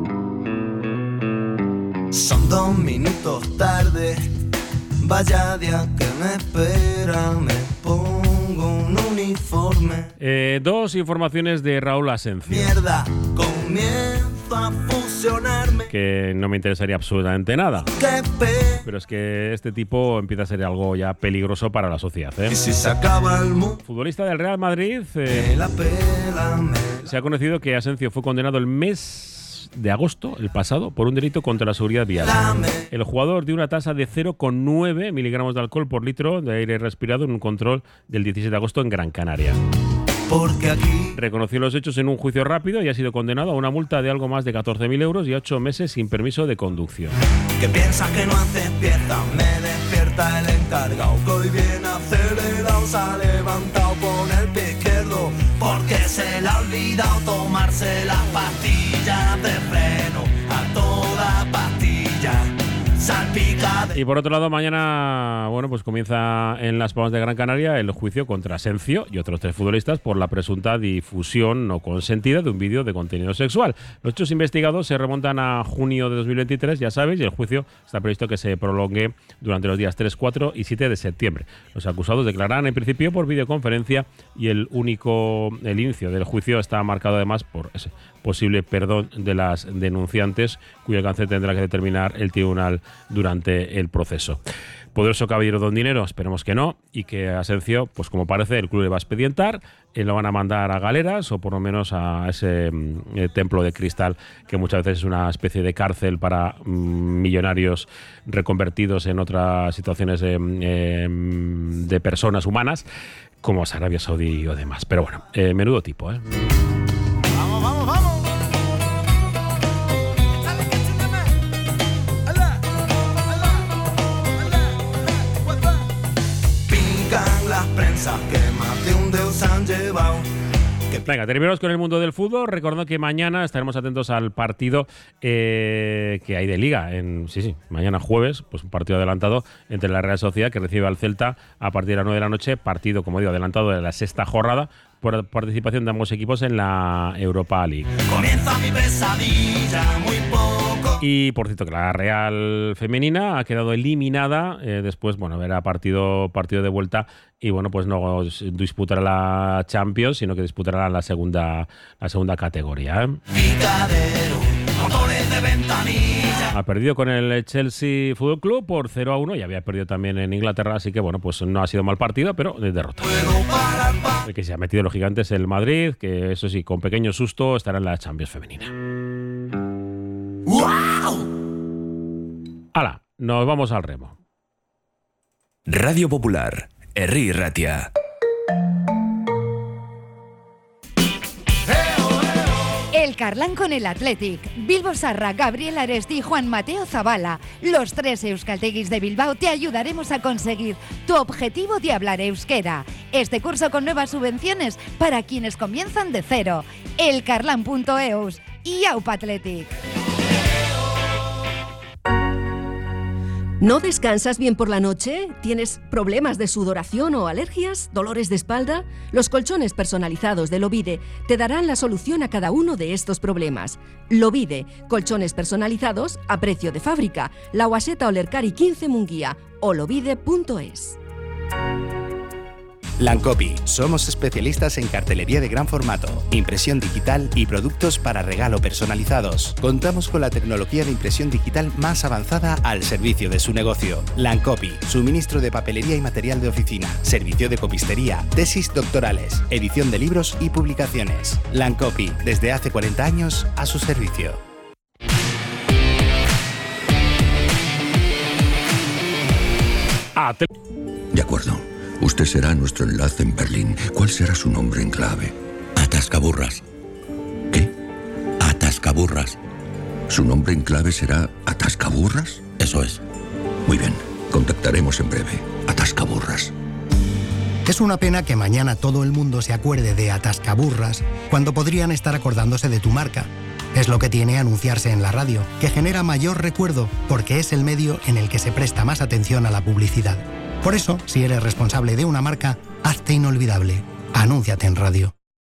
son 2 minutos tarde, vaya día que me espera, me pongo un uniforme. 2 informaciones de Raúl Asencio. Mierda, comienzo a fusionarme. Que no me interesaría absolutamente nada. Pero es que este tipo empieza a ser algo ya peligroso para la sociedad, ¿eh? Y si se acaba el mundo. Futbolista del Real Madrid. Se ha conocido que Asencio fue condenado el mes de agosto, el pasado, por un delito contra la seguridad vial. El jugador dio una tasa de 0,9 miligramos de alcohol por litro de aire respirado en un control del 17 de agosto en Gran Canaria. Porque aquí reconoció los hechos en un juicio rápido y ha sido condenado a una multa de algo más de 14.000 euros y 8 meses sin permiso de conducción. Que piensa que no hace pieza, me despierta el encargado, que hoy viene acelerado, se ha levantado con el pie izquierdo, porque se le ha olvidado tomarse las pastillas de freno, a toda pastilla salpicada. Y por otro lado, mañana, bueno, pues comienza en Las Palmas de Gran Canaria el juicio contra Asencio y otros 3 futbolistas por la presunta difusión no consentida de un vídeo de contenido sexual. Los hechos investigados se remontan a junio de 2023, ya sabéis, y el juicio está previsto que se prolongue durante los días 3, 4 y 7 de septiembre. Los acusados declararán en principio por videoconferencia y el inicio del juicio está marcado además por ese posible perdón de las denunciantes, cuyo alcance tendrá que determinar el tribunal durante el proceso. ¿Poderoso caballero don dinero? Esperemos que no, y que Asencio, pues como parece, el club le va a expedientar, lo van a mandar a galeras o por lo menos a ese templo de cristal que muchas veces es una especie de cárcel para millonarios reconvertidos en otras situaciones de personas humanas, como Arabia Saudí o demás. Pero bueno, menudo tipo, ¿eh? Vamos, vamos, vamos. Que más de un deus han llevado. Venga, terminamos con el mundo del fútbol. Recordad que mañana estaremos atentos al partido que hay de Liga. Mañana jueves, pues un partido adelantado entre la Real Sociedad, que recibe al Celta a partir de las 9 de la noche. Partido, como digo, adelantado de la 6ª jornada, participación de ambos equipos en la Europa League. Comienza mi pesadilla, muy poco. Y por cierto que la Real femenina ha quedado eliminada después, bueno, era partido de vuelta y bueno, pues no disputará la Champions, sino que disputará la segunda categoría. Picadero, motores de ventanilla. Ha perdido con el Chelsea Football Club por 0-1 y había perdido también en Inglaterra, así que bueno, pues no ha sido mal partido, pero de derrota. El que se ha metido los gigantes el Madrid, que eso sí, con pequeño susto estará en la Champions femenina. ¡Wow! ¡Hala! Nos vamos al remo. Radio Popular, Herri Ratia. El Carlán con el Athletic, Bilbo Sarra, Gabriel Aresti y Juan Mateo Zabala. Los 3 euskalteguis de Bilbao te ayudaremos a conseguir tu objetivo de hablar euskera. Este curso con nuevas subvenciones para quienes comienzan de cero. Elcarlán.eus y Aupa Athletic. ¿No descansas bien por la noche? ¿Tienes problemas de sudoración o alergias? ¿Dolores de espalda? Los colchones personalizados de Lovide te darán la solución a cada uno de estos problemas. Lovide, colchones personalizados a precio de fábrica. La Guaseta Olercari 15 Munguía o lovide.es. Lancopi, somos especialistas en cartelería de gran formato, impresión digital y productos para regalo personalizados. Contamos con la tecnología de impresión digital más avanzada al servicio de su negocio. Lancopi, suministro de papelería y material de oficina, servicio de copistería, tesis doctorales, edición de libros y publicaciones. Lancopi, desde hace 40 años a su servicio. De acuerdo. Usted será nuestro enlace en Berlín. ¿Cuál será su nombre en clave? Atascaburras. ¿Qué? Atascaburras. ¿Su nombre en clave será Atascaburras? Eso es. Muy bien. Contactaremos en breve. Atascaburras. Es una pena que mañana todo el mundo se acuerde de Atascaburras cuando podrían estar acordándose de tu marca. Es lo que tiene anunciarse en la radio, que genera mayor recuerdo porque es el medio en el que se presta más atención a la publicidad. Por eso, si eres responsable de una marca, hazte inolvidable. Anúnciate en radio.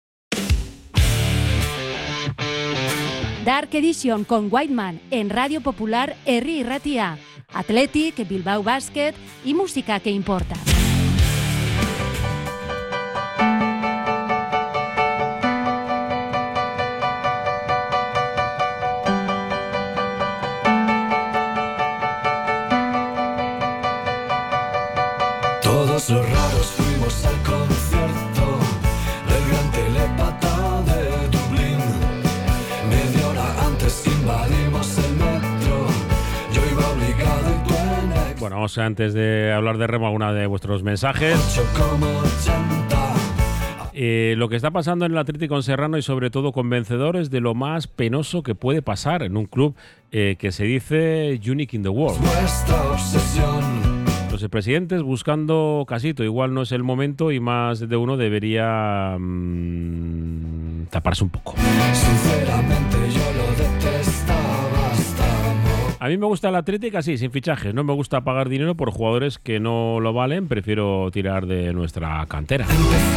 Dark Edition con Whiteman en Radio Popular Herri Ratia. Athletic, Bilbao Basket y música que importa. Todos los raros fuimos al concierto del gran telepata de Dublín. Media hora antes invadimos el metro. Yo iba obligado y tú en ex. Bueno, vamos antes de hablar de remo, alguna de vuestros mensajes. 8,80. Lo que está pasando en el Atlético Serrano y sobre todo con vencedores de lo más penoso que puede pasar en un club que se dice unique in the world. Nuestra obsesión. Los presidentes buscando casito, igual no es el momento y más de uno debería taparse un poco. Sinceramente yo lo detestaba hasta morir. A mí me gusta el Atlético así, sin fichajes. No me gusta pagar dinero por jugadores que no lo valen. Prefiero tirar de nuestra cantera.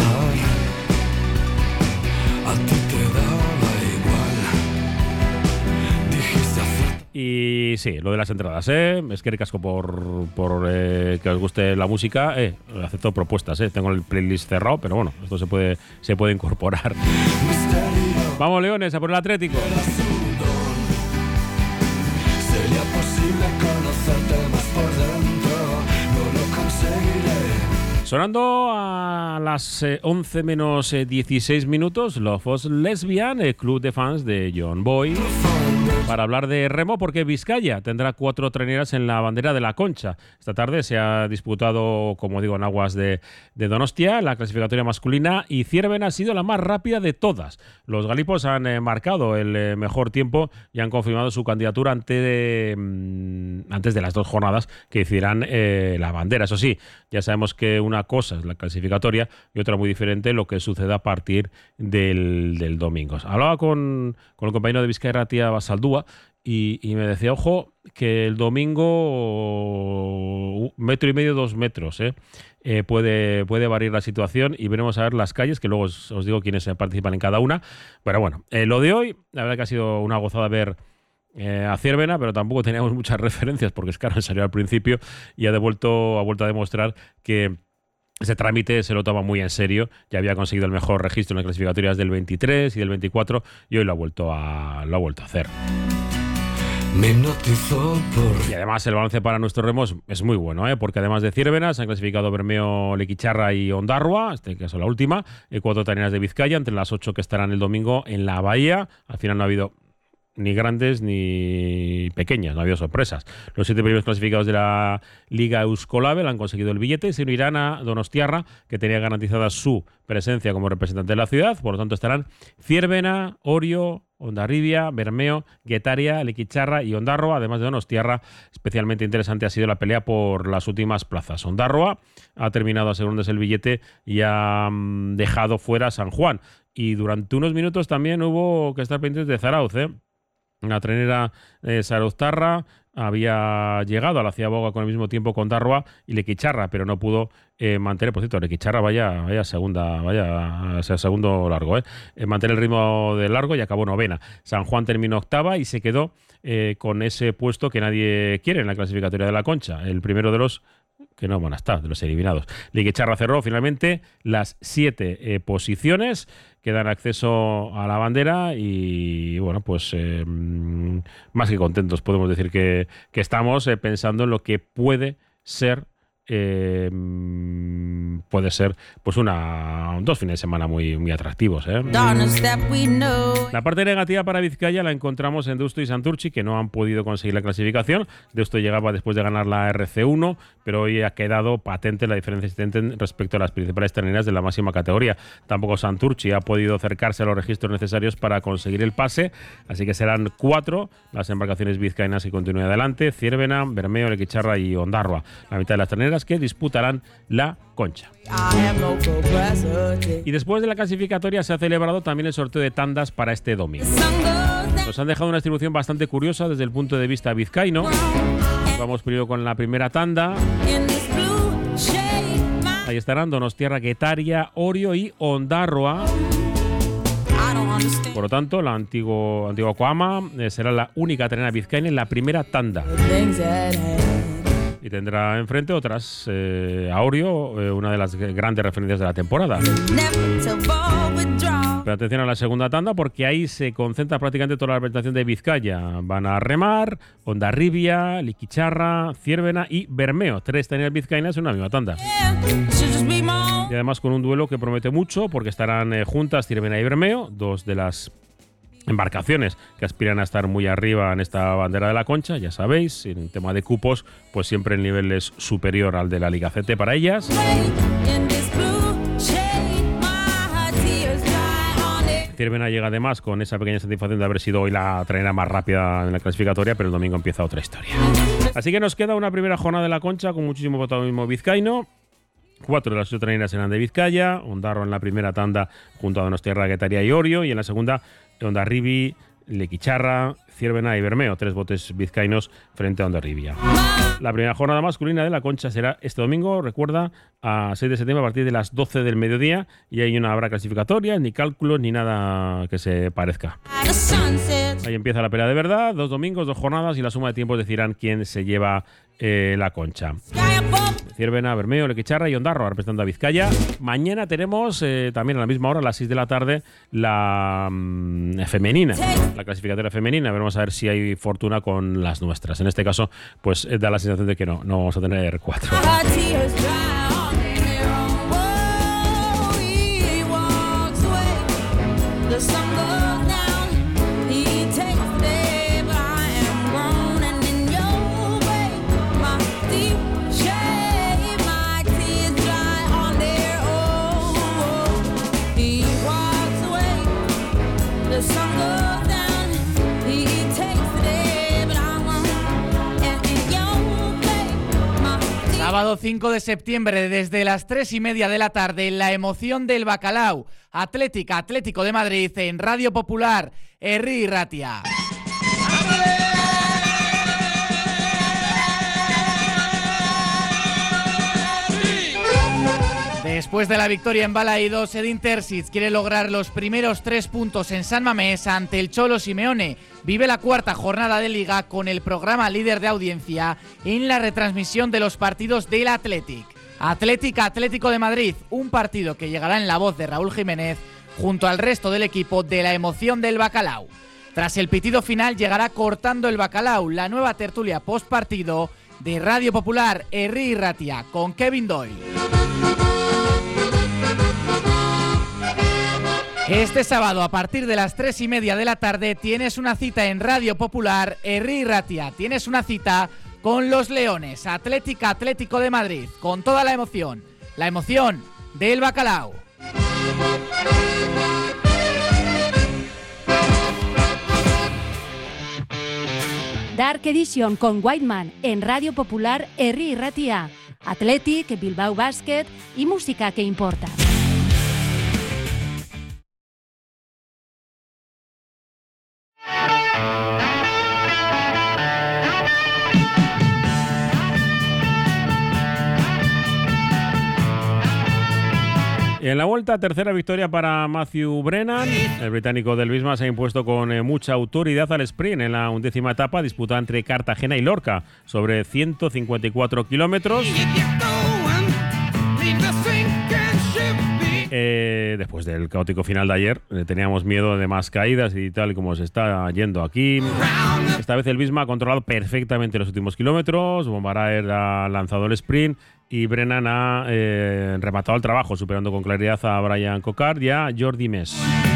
A ti te daba igual. Dijiste hacer. Y sí, lo de las entradas, es que ricasco por que os guste la música, acepto propuestas, tengo el playlist cerrado, pero bueno, esto se puede incorporar. Vamos Leones, a por el Atlético. Sería posible conocerte más por dentro, no lo conseguiré. Sonando a las 11 menos 16 minutos, Love Was Lesbian, el club de fans de John Boy, para hablar de remo, porque Vizcaya tendrá 4 traineras en la bandera de la Concha. Esta tarde se ha disputado, como digo, en aguas de Donostia, la clasificatoria masculina, y Cierven ha sido la más rápida de todas. Los galipos han marcado el mejor tiempo y han confirmado su candidatura antes de las 2 jornadas que decidirán la bandera. Eso sí, ya sabemos que una cosa es la clasificatoria y otra muy diferente lo que suceda a partir del domingo. Hablaba con el compañero de Vizcaya Ratia Basaldúa, Andorrúa y me decía, ojo, que el domingo 1,5 metros, 2 metros, puede variar la situación y veremos a ver las calles, que luego os digo quiénes participan en cada una. Pero bueno, lo de hoy, la verdad que ha sido una gozada ver a Ciervena, pero tampoco teníamos muchas referencias porque es caro, salió al principio y ha vuelto a demostrar que ese trámite se lo toma muy en serio. Ya había conseguido el mejor registro en las clasificatorias del 23 y del 24 y hoy lo ha vuelto a hacer. Y además el balance para nuestros remos es muy bueno, porque además de Ciervena se han clasificado Bermeo, Lequicharra y Ondarrua, este caso la última, 4 tareas de Vizcaya, entre las 8 que estarán el domingo en la Bahía. Al final no ha habido ni grandes ni pequeñas, no ha habido sorpresas. Los 7 primeros clasificados de la Liga Euskolabel han conseguido el billete y se unirán a Donostiarra, que tenía garantizada su presencia como representante de la ciudad. Por lo tanto estarán Ciervena, Orio, Hondarribia, Bermeo, Guetaria, Lequicharra y Ondarroa, además de Donostiarra. Especialmente interesante ha sido la pelea por las últimas plazas. Ondarroa ha terminado asegurándose el billete y ha dejado fuera a San Juan. Y durante unos minutos también hubo que estar pendientes de Zarauz, La trenera Zarauztarra había llegado a la Ciaboga con el mismo tiempo con Ondarroa y Lequicharra, pero no pudo mantener, por cierto, Lequicharra vaya segundo largo, mantener el ritmo del largo y acabó novena. San Juan terminó octava y se quedó con ese puesto que nadie quiere en la clasificatoria de la Concha, el primero de los que no van a estar, de los eliminados. Lequicharra cerró finalmente las 7 posiciones que dan acceso a la bandera y bueno, pues más que contentos podemos decir que estamos pensando en lo que puede ser pues 2 fines de semana muy atractivos, La parte negativa para Vizcaya la encontramos en Deusto y Santurtzi, que no han podido conseguir la clasificación. Deusto llegaba después de ganar la RC1, pero hoy ha quedado patente la diferencia existente respecto a las principales terneras de la máxima categoría. Tampoco Santurtzi ha podido acercarse a los registros necesarios para conseguir el pase, así que serán 4 las embarcaciones vizcaínas que continúen adelante: Ciervena, Bermeo, Lequicharra y Ondarroa, la mitad de las terneras que disputarán la Concha. Y después de la clasificatoria se ha celebrado también el sorteo de tandas para este domingo. Nos han dejado una distribución bastante curiosa desde el punto de vista vizcaíno. Vamos primero con la primera tanda. Ahí estarán Donostiarra, Guetaria, Orio y Ondarroa. Por lo tanto, la antigua Coama será la única trenera vizcaína en la primera tanda. Y tendrá enfrente otras, a Orio, una de las grandes referencias de la temporada. Pero atención a la segunda tanda, porque ahí se concentra prácticamente toda la representación de Vizcaya. Van a remar Hondarribia, Lequicharra, Ciervena y Bermeo. 3 treneras vizcaínas en una misma tanda. Y además con un duelo que promete mucho, porque estarán juntas Ciervena y Bermeo, 2 de las embarcaciones que aspiran a estar muy arriba en esta bandera de la Concha, ya sabéis, en tema de cupos, pues siempre el nivel es superior al de la Liga CT para ellas. Ciervena llega además con esa pequeña satisfacción de haber sido hoy la trenera más rápida en la clasificatoria, pero el domingo empieza otra historia. Así que nos queda una primera jornada de la Concha con muchísimo protagonismo vizcaíno. 4 de las 8 treneras serán de Vizcaya, Ondarroa en la primera tanda junto a Donostiarra, Guetaria y Orio, y en la segunda Hondarribia, Lequicharra, Ciervena y Bermeo, 3 botes vizcaínos frente a Hondarribia. La primera jornada masculina de la Concha será este domingo, recuerda, a 6 de septiembre a partir de las 12 del mediodía, y ahí no habrá clasificatorias, ni cálculos, ni nada que se parezca. Ahí empieza la pelea de verdad, 2 domingos, 2 jornadas, y la suma de tiempos decidirán quién se lleva la Concha. Ciervena, Bermeo, Lequicharra y Ondarroa representando a Vizcaya. Mañana tenemos también a la misma hora, a las 6 de la tarde, la femenina, la clasificatoria femenina. Veremos a ver si hay fortuna con las nuestras. En este caso, pues da la sensación de que no vamos a tener 4. Sábado 5 de septiembre, desde las 3:30 de la tarde, la emoción del Bacalao. Atlético de Madrid en Radio Popular, Herri Ratia. Después de la victoria en Balaídos, Edin Terzic quiere lograr los primeros 3 puntos en San Mamés ante el Cholo Simeone. Vive la cuarta jornada de Liga con el programa líder de audiencia en la retransmisión de los partidos del Athletic. Atlético de Madrid, un partido que llegará en la voz de Raúl Jiménez junto al resto del equipo de la emoción del Bacalao. Tras el pitido final llegará Cortando el Bacalao, la nueva tertulia post partido de Radio Popular Herri Ratia con Kevin Doyle. Este sábado a partir de las 3:30 de la tarde tienes una cita en Radio Popular Herri Ratia. Tienes una cita con los Leones, Atlético de Madrid, con toda la emoción del Bacalao. Dark Edition con Whiteman en Radio Popular Herri Ratia. Athletic, Bilbao Basket y música que importa. En la vuelta, tercera victoria para Matthew Brennan. El británico del Bisma se ha impuesto con mucha autoridad al sprint en la 11ª etapa disputada entre Cartagena y Lorca sobre 154 kilómetros. Después del caótico final de ayer, teníamos miedo de más caídas y tal como se está yendo aquí. Esta vez el Bisma ha controlado perfectamente los últimos kilómetros. Bombaraer ha lanzado el sprint y Brennan ha rematado el trabajo, superando con claridad a Brian Cocard y a Jordi Mes.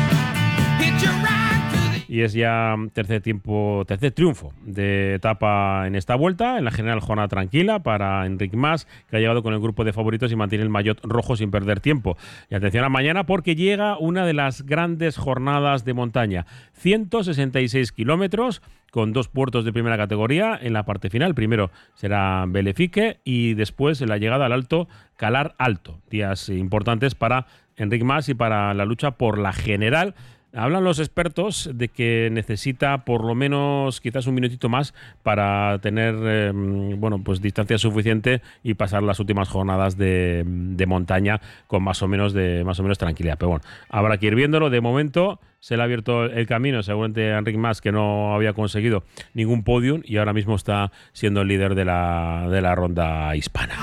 Y es ya tercer triunfo de etapa en esta vuelta. En la general, jornada tranquila para Enric Mas, que ha llegado con el grupo de favoritos y mantiene el maillot rojo sin perder tiempo. Y atención a mañana, porque llega una de las grandes jornadas de montaña. 166 kilómetros con 2 puertos de primera categoría en la parte final. Primero será Belefique y después la llegada al Alto Calar Alto. Días importantes para Enric Mas y para la lucha por la general. Hablan los expertos de que necesita por lo menos quizás un minutito más para tener pues distancia suficiente y pasar las últimas jornadas de montaña con más o menos tranquilidad. Pero bueno, habrá que ir viéndolo. De momento se le ha abierto el camino, seguramente a Enric Mas, que no había conseguido ningún podium y ahora mismo está siendo el líder de la ronda hispana.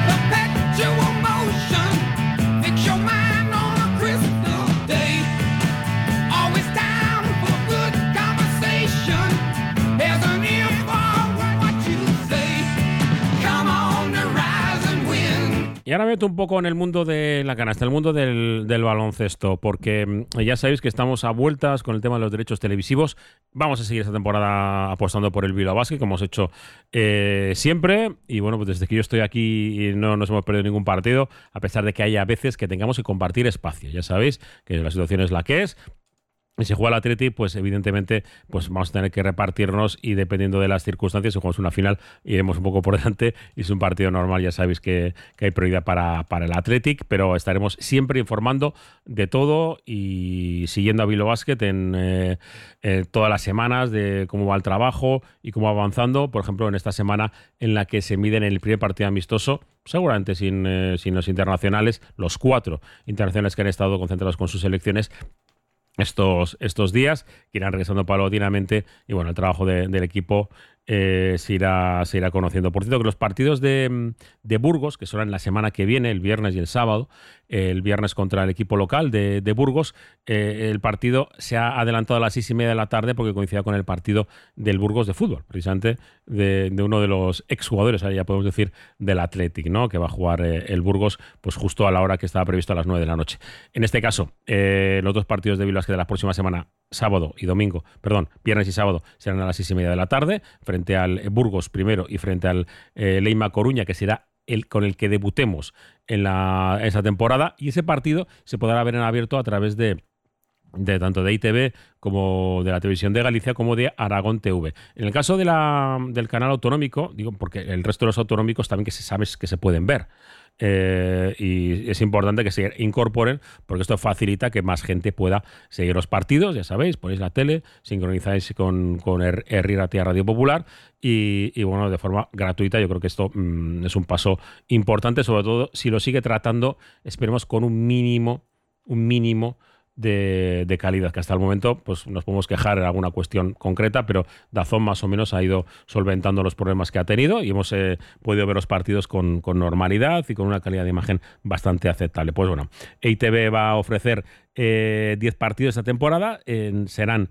Y ahora me meto un poco en el mundo de la canasta, el mundo del baloncesto, porque ya sabéis que estamos a vueltas con el tema de los derechos televisivos. Vamos a seguir esta temporada apostando por el Bilbao Basket, como hemos hecho siempre. Y bueno, pues desde que yo estoy aquí no nos hemos perdido ningún partido, a pesar de que haya veces que tengamos que compartir espacio. Ya sabéis que la situación es la que es. Y si juega el Atleti, pues evidentemente pues vamos a tener que repartirnos y dependiendo de las circunstancias, si jugamos una final, iremos un poco por delante y es un partido normal, ya sabéis que hay prioridad para el Athletic, pero estaremos siempre informando de todo y siguiendo a Bilbao Basket en todas las semanas de cómo va el trabajo y cómo va avanzando. Por ejemplo, en esta semana en la que se miden en el primer partido amistoso, seguramente sin los internacionales, los 4 internacionales que han estado concentrados con sus selecciones estos días, que irán regresando paulatinamente y bueno, el trabajo del equipo se irá conociendo. Por cierto, que los partidos de Burgos, que serán la semana que viene, el viernes y el sábado, el viernes contra el equipo local de Burgos, el partido se ha adelantado a las 6:30 de la tarde porque coincide con el partido del Burgos de fútbol, precisamente de uno de los exjugadores, ya podemos decir, del Athletic, ¿no? Que va a jugar el Burgos pues justo a la hora que estaba previsto, a las 9 de la noche. En este caso, los dos partidos de Bilbao Basket de la próxima semana, viernes y sábado, serán a las 6:30 de la tarde, frente al Burgos primero y frente al Leima Coruña, que será con el que debutemos en esa temporada, y ese partido se podrá ver en abierto a través de tanto de ITV como de la Televisión de Galicia como de Aragón TV. En el caso del canal autonómico, digo porque el resto de los autonómicos también que se sabe que se pueden ver. y es importante que se incorporen porque esto facilita que más gente pueda seguir los partidos, ya sabéis, ponéis la tele, sincronizáis con Herri Ratia Radio Popular y bueno, de forma gratuita. Yo creo que esto es un paso importante, sobre todo si lo sigue tratando, esperemos, con un mínimo de calidad, que hasta el momento pues nos podemos quejar en alguna cuestión concreta, pero DAZN más o menos ha ido solventando los problemas que ha tenido y hemos podido ver los partidos con normalidad y con una calidad de imagen bastante aceptable. Pues bueno, EITV va a ofrecer 10 partidos esta temporada, serán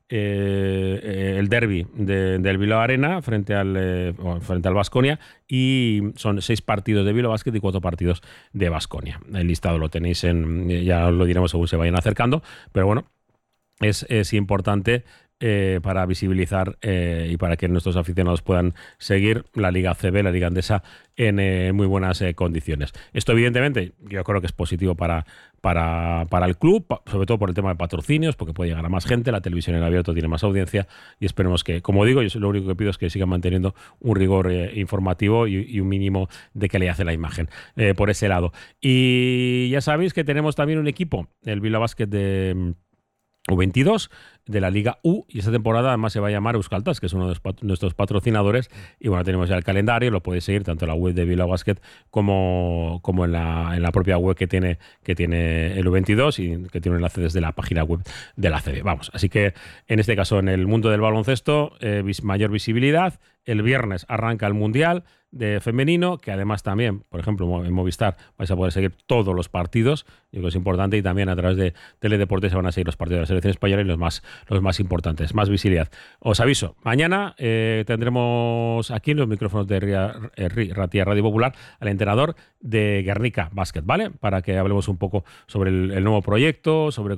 el derbi del Bilbao Arena frente al Baskonia, y son 6 partidos de Bilbao Basket y 4 partidos de Baskonia. El listado lo tenéis ya os lo diremos según se vayan acercando, pero bueno, es importante para visibilizar y para que nuestros aficionados puedan seguir la Liga ACB, la Liga Andesa, en muy buenas condiciones. Esto evidentemente yo creo que es positivo para el club, sobre todo por el tema de patrocinios, porque puede llegar a más gente, la televisión en abierto tiene más audiencia y esperemos que, como digo, yo lo único que pido es que sigan manteniendo un rigor informativo y un mínimo de calidad en la imagen por ese lado. Y ya sabéis que tenemos también un equipo, el Bilbao Basket de U22 de la Liga U, y esta temporada además se va a llamar Euskaltas, que es uno de nuestros patrocinadores, y bueno, tenemos ya el calendario, lo podéis seguir tanto en la web de Bilbao Basket como en la propia web que tiene el U22 y que tiene un enlace desde la página web de la CB. Vamos, así que en este caso en el mundo del baloncesto, mayor visibilidad. El viernes arranca el Mundial de femenino, que además también, por ejemplo, en Movistar vais a poder seguir todos los partidos, yo creo que es importante, y también a través de Teledeporte se van a seguir los partidos de la selección española y los más importantes, más visibilidad. Os aviso, mañana tendremos aquí en los micrófonos de Herri Ratia Radio Popular al entrenador de Guernica Basket, ¿vale? Para que hablemos un poco sobre el nuevo proyecto, sobre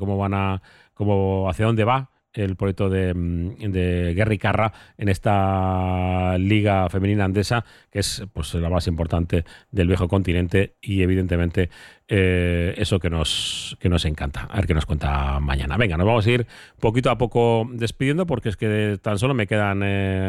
hacia dónde va el proyecto de Guerricarra en esta liga femenina andesa, que es pues la más importante del viejo continente, y evidentemente eso que nos encanta. A ver qué nos cuenta mañana. Venga, nos vamos a ir poquito a poco despidiendo, porque es que tan solo me quedan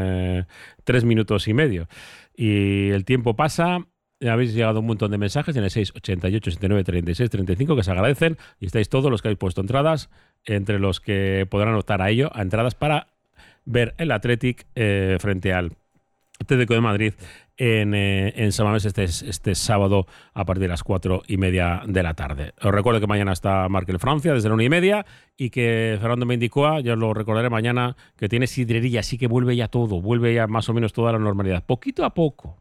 3 minutos y medio y el tiempo pasa. Habéis llegado un montón de mensajes en el 688 89 36 35 que se agradecen, y estáis todos los que habéis puesto entradas, entre los que podrán optar a entradas para ver el Athletic frente al Atlético de Madrid en San Mamés este sábado a partir de las 4:30 de la tarde. Os recuerdo que mañana está Markel Francia desde la 1:30 y que Fernando Mendicoa, ya os lo recordaré mañana, que tiene sidrería, así que vuelve ya todo, vuelve ya más o menos toda la normalidad, poquito a poco.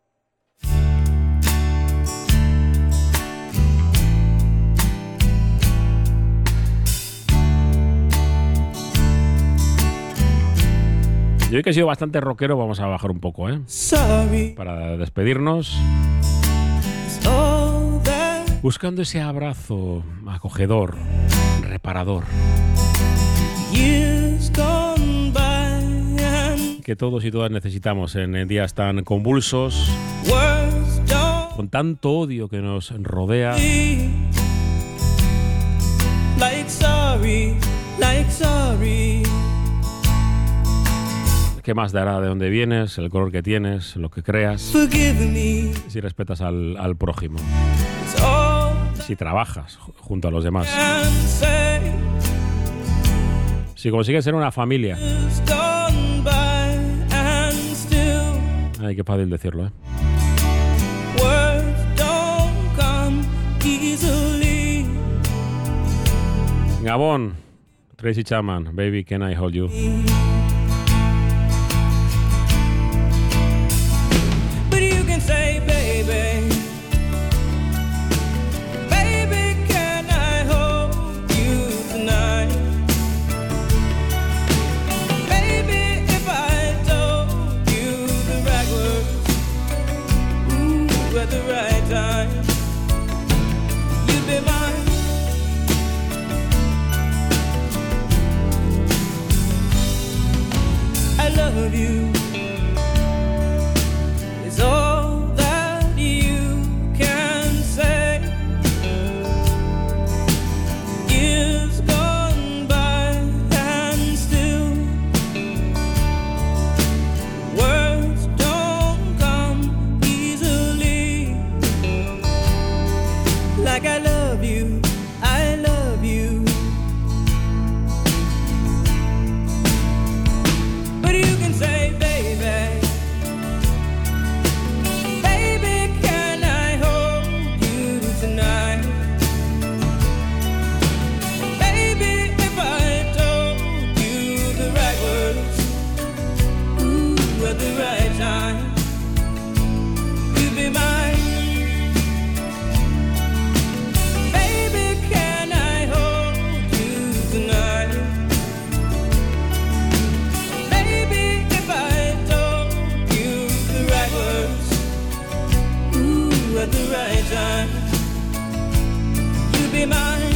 Yo hoy que he sido bastante rockero, vamos a bajar un poco, para despedirnos. Buscando ese abrazo acogedor, reparador, que todos y todas necesitamos en días tan convulsos, con tanto odio que nos rodea. ¿Qué más dará de dónde vienes, el color que tienes, lo que creas? Si respetas al prójimo, si trabajas junto a los demás, si consigues ser una familia. Ay, qué fácil decirlo, Gabón, Tracy Chapman, Baby Can I Hold You. Say, baby, baby, can I hold you tonight? Baby, if I told you the right words, ooh, at the right time, you'd be mine. at the right time. You'd be mine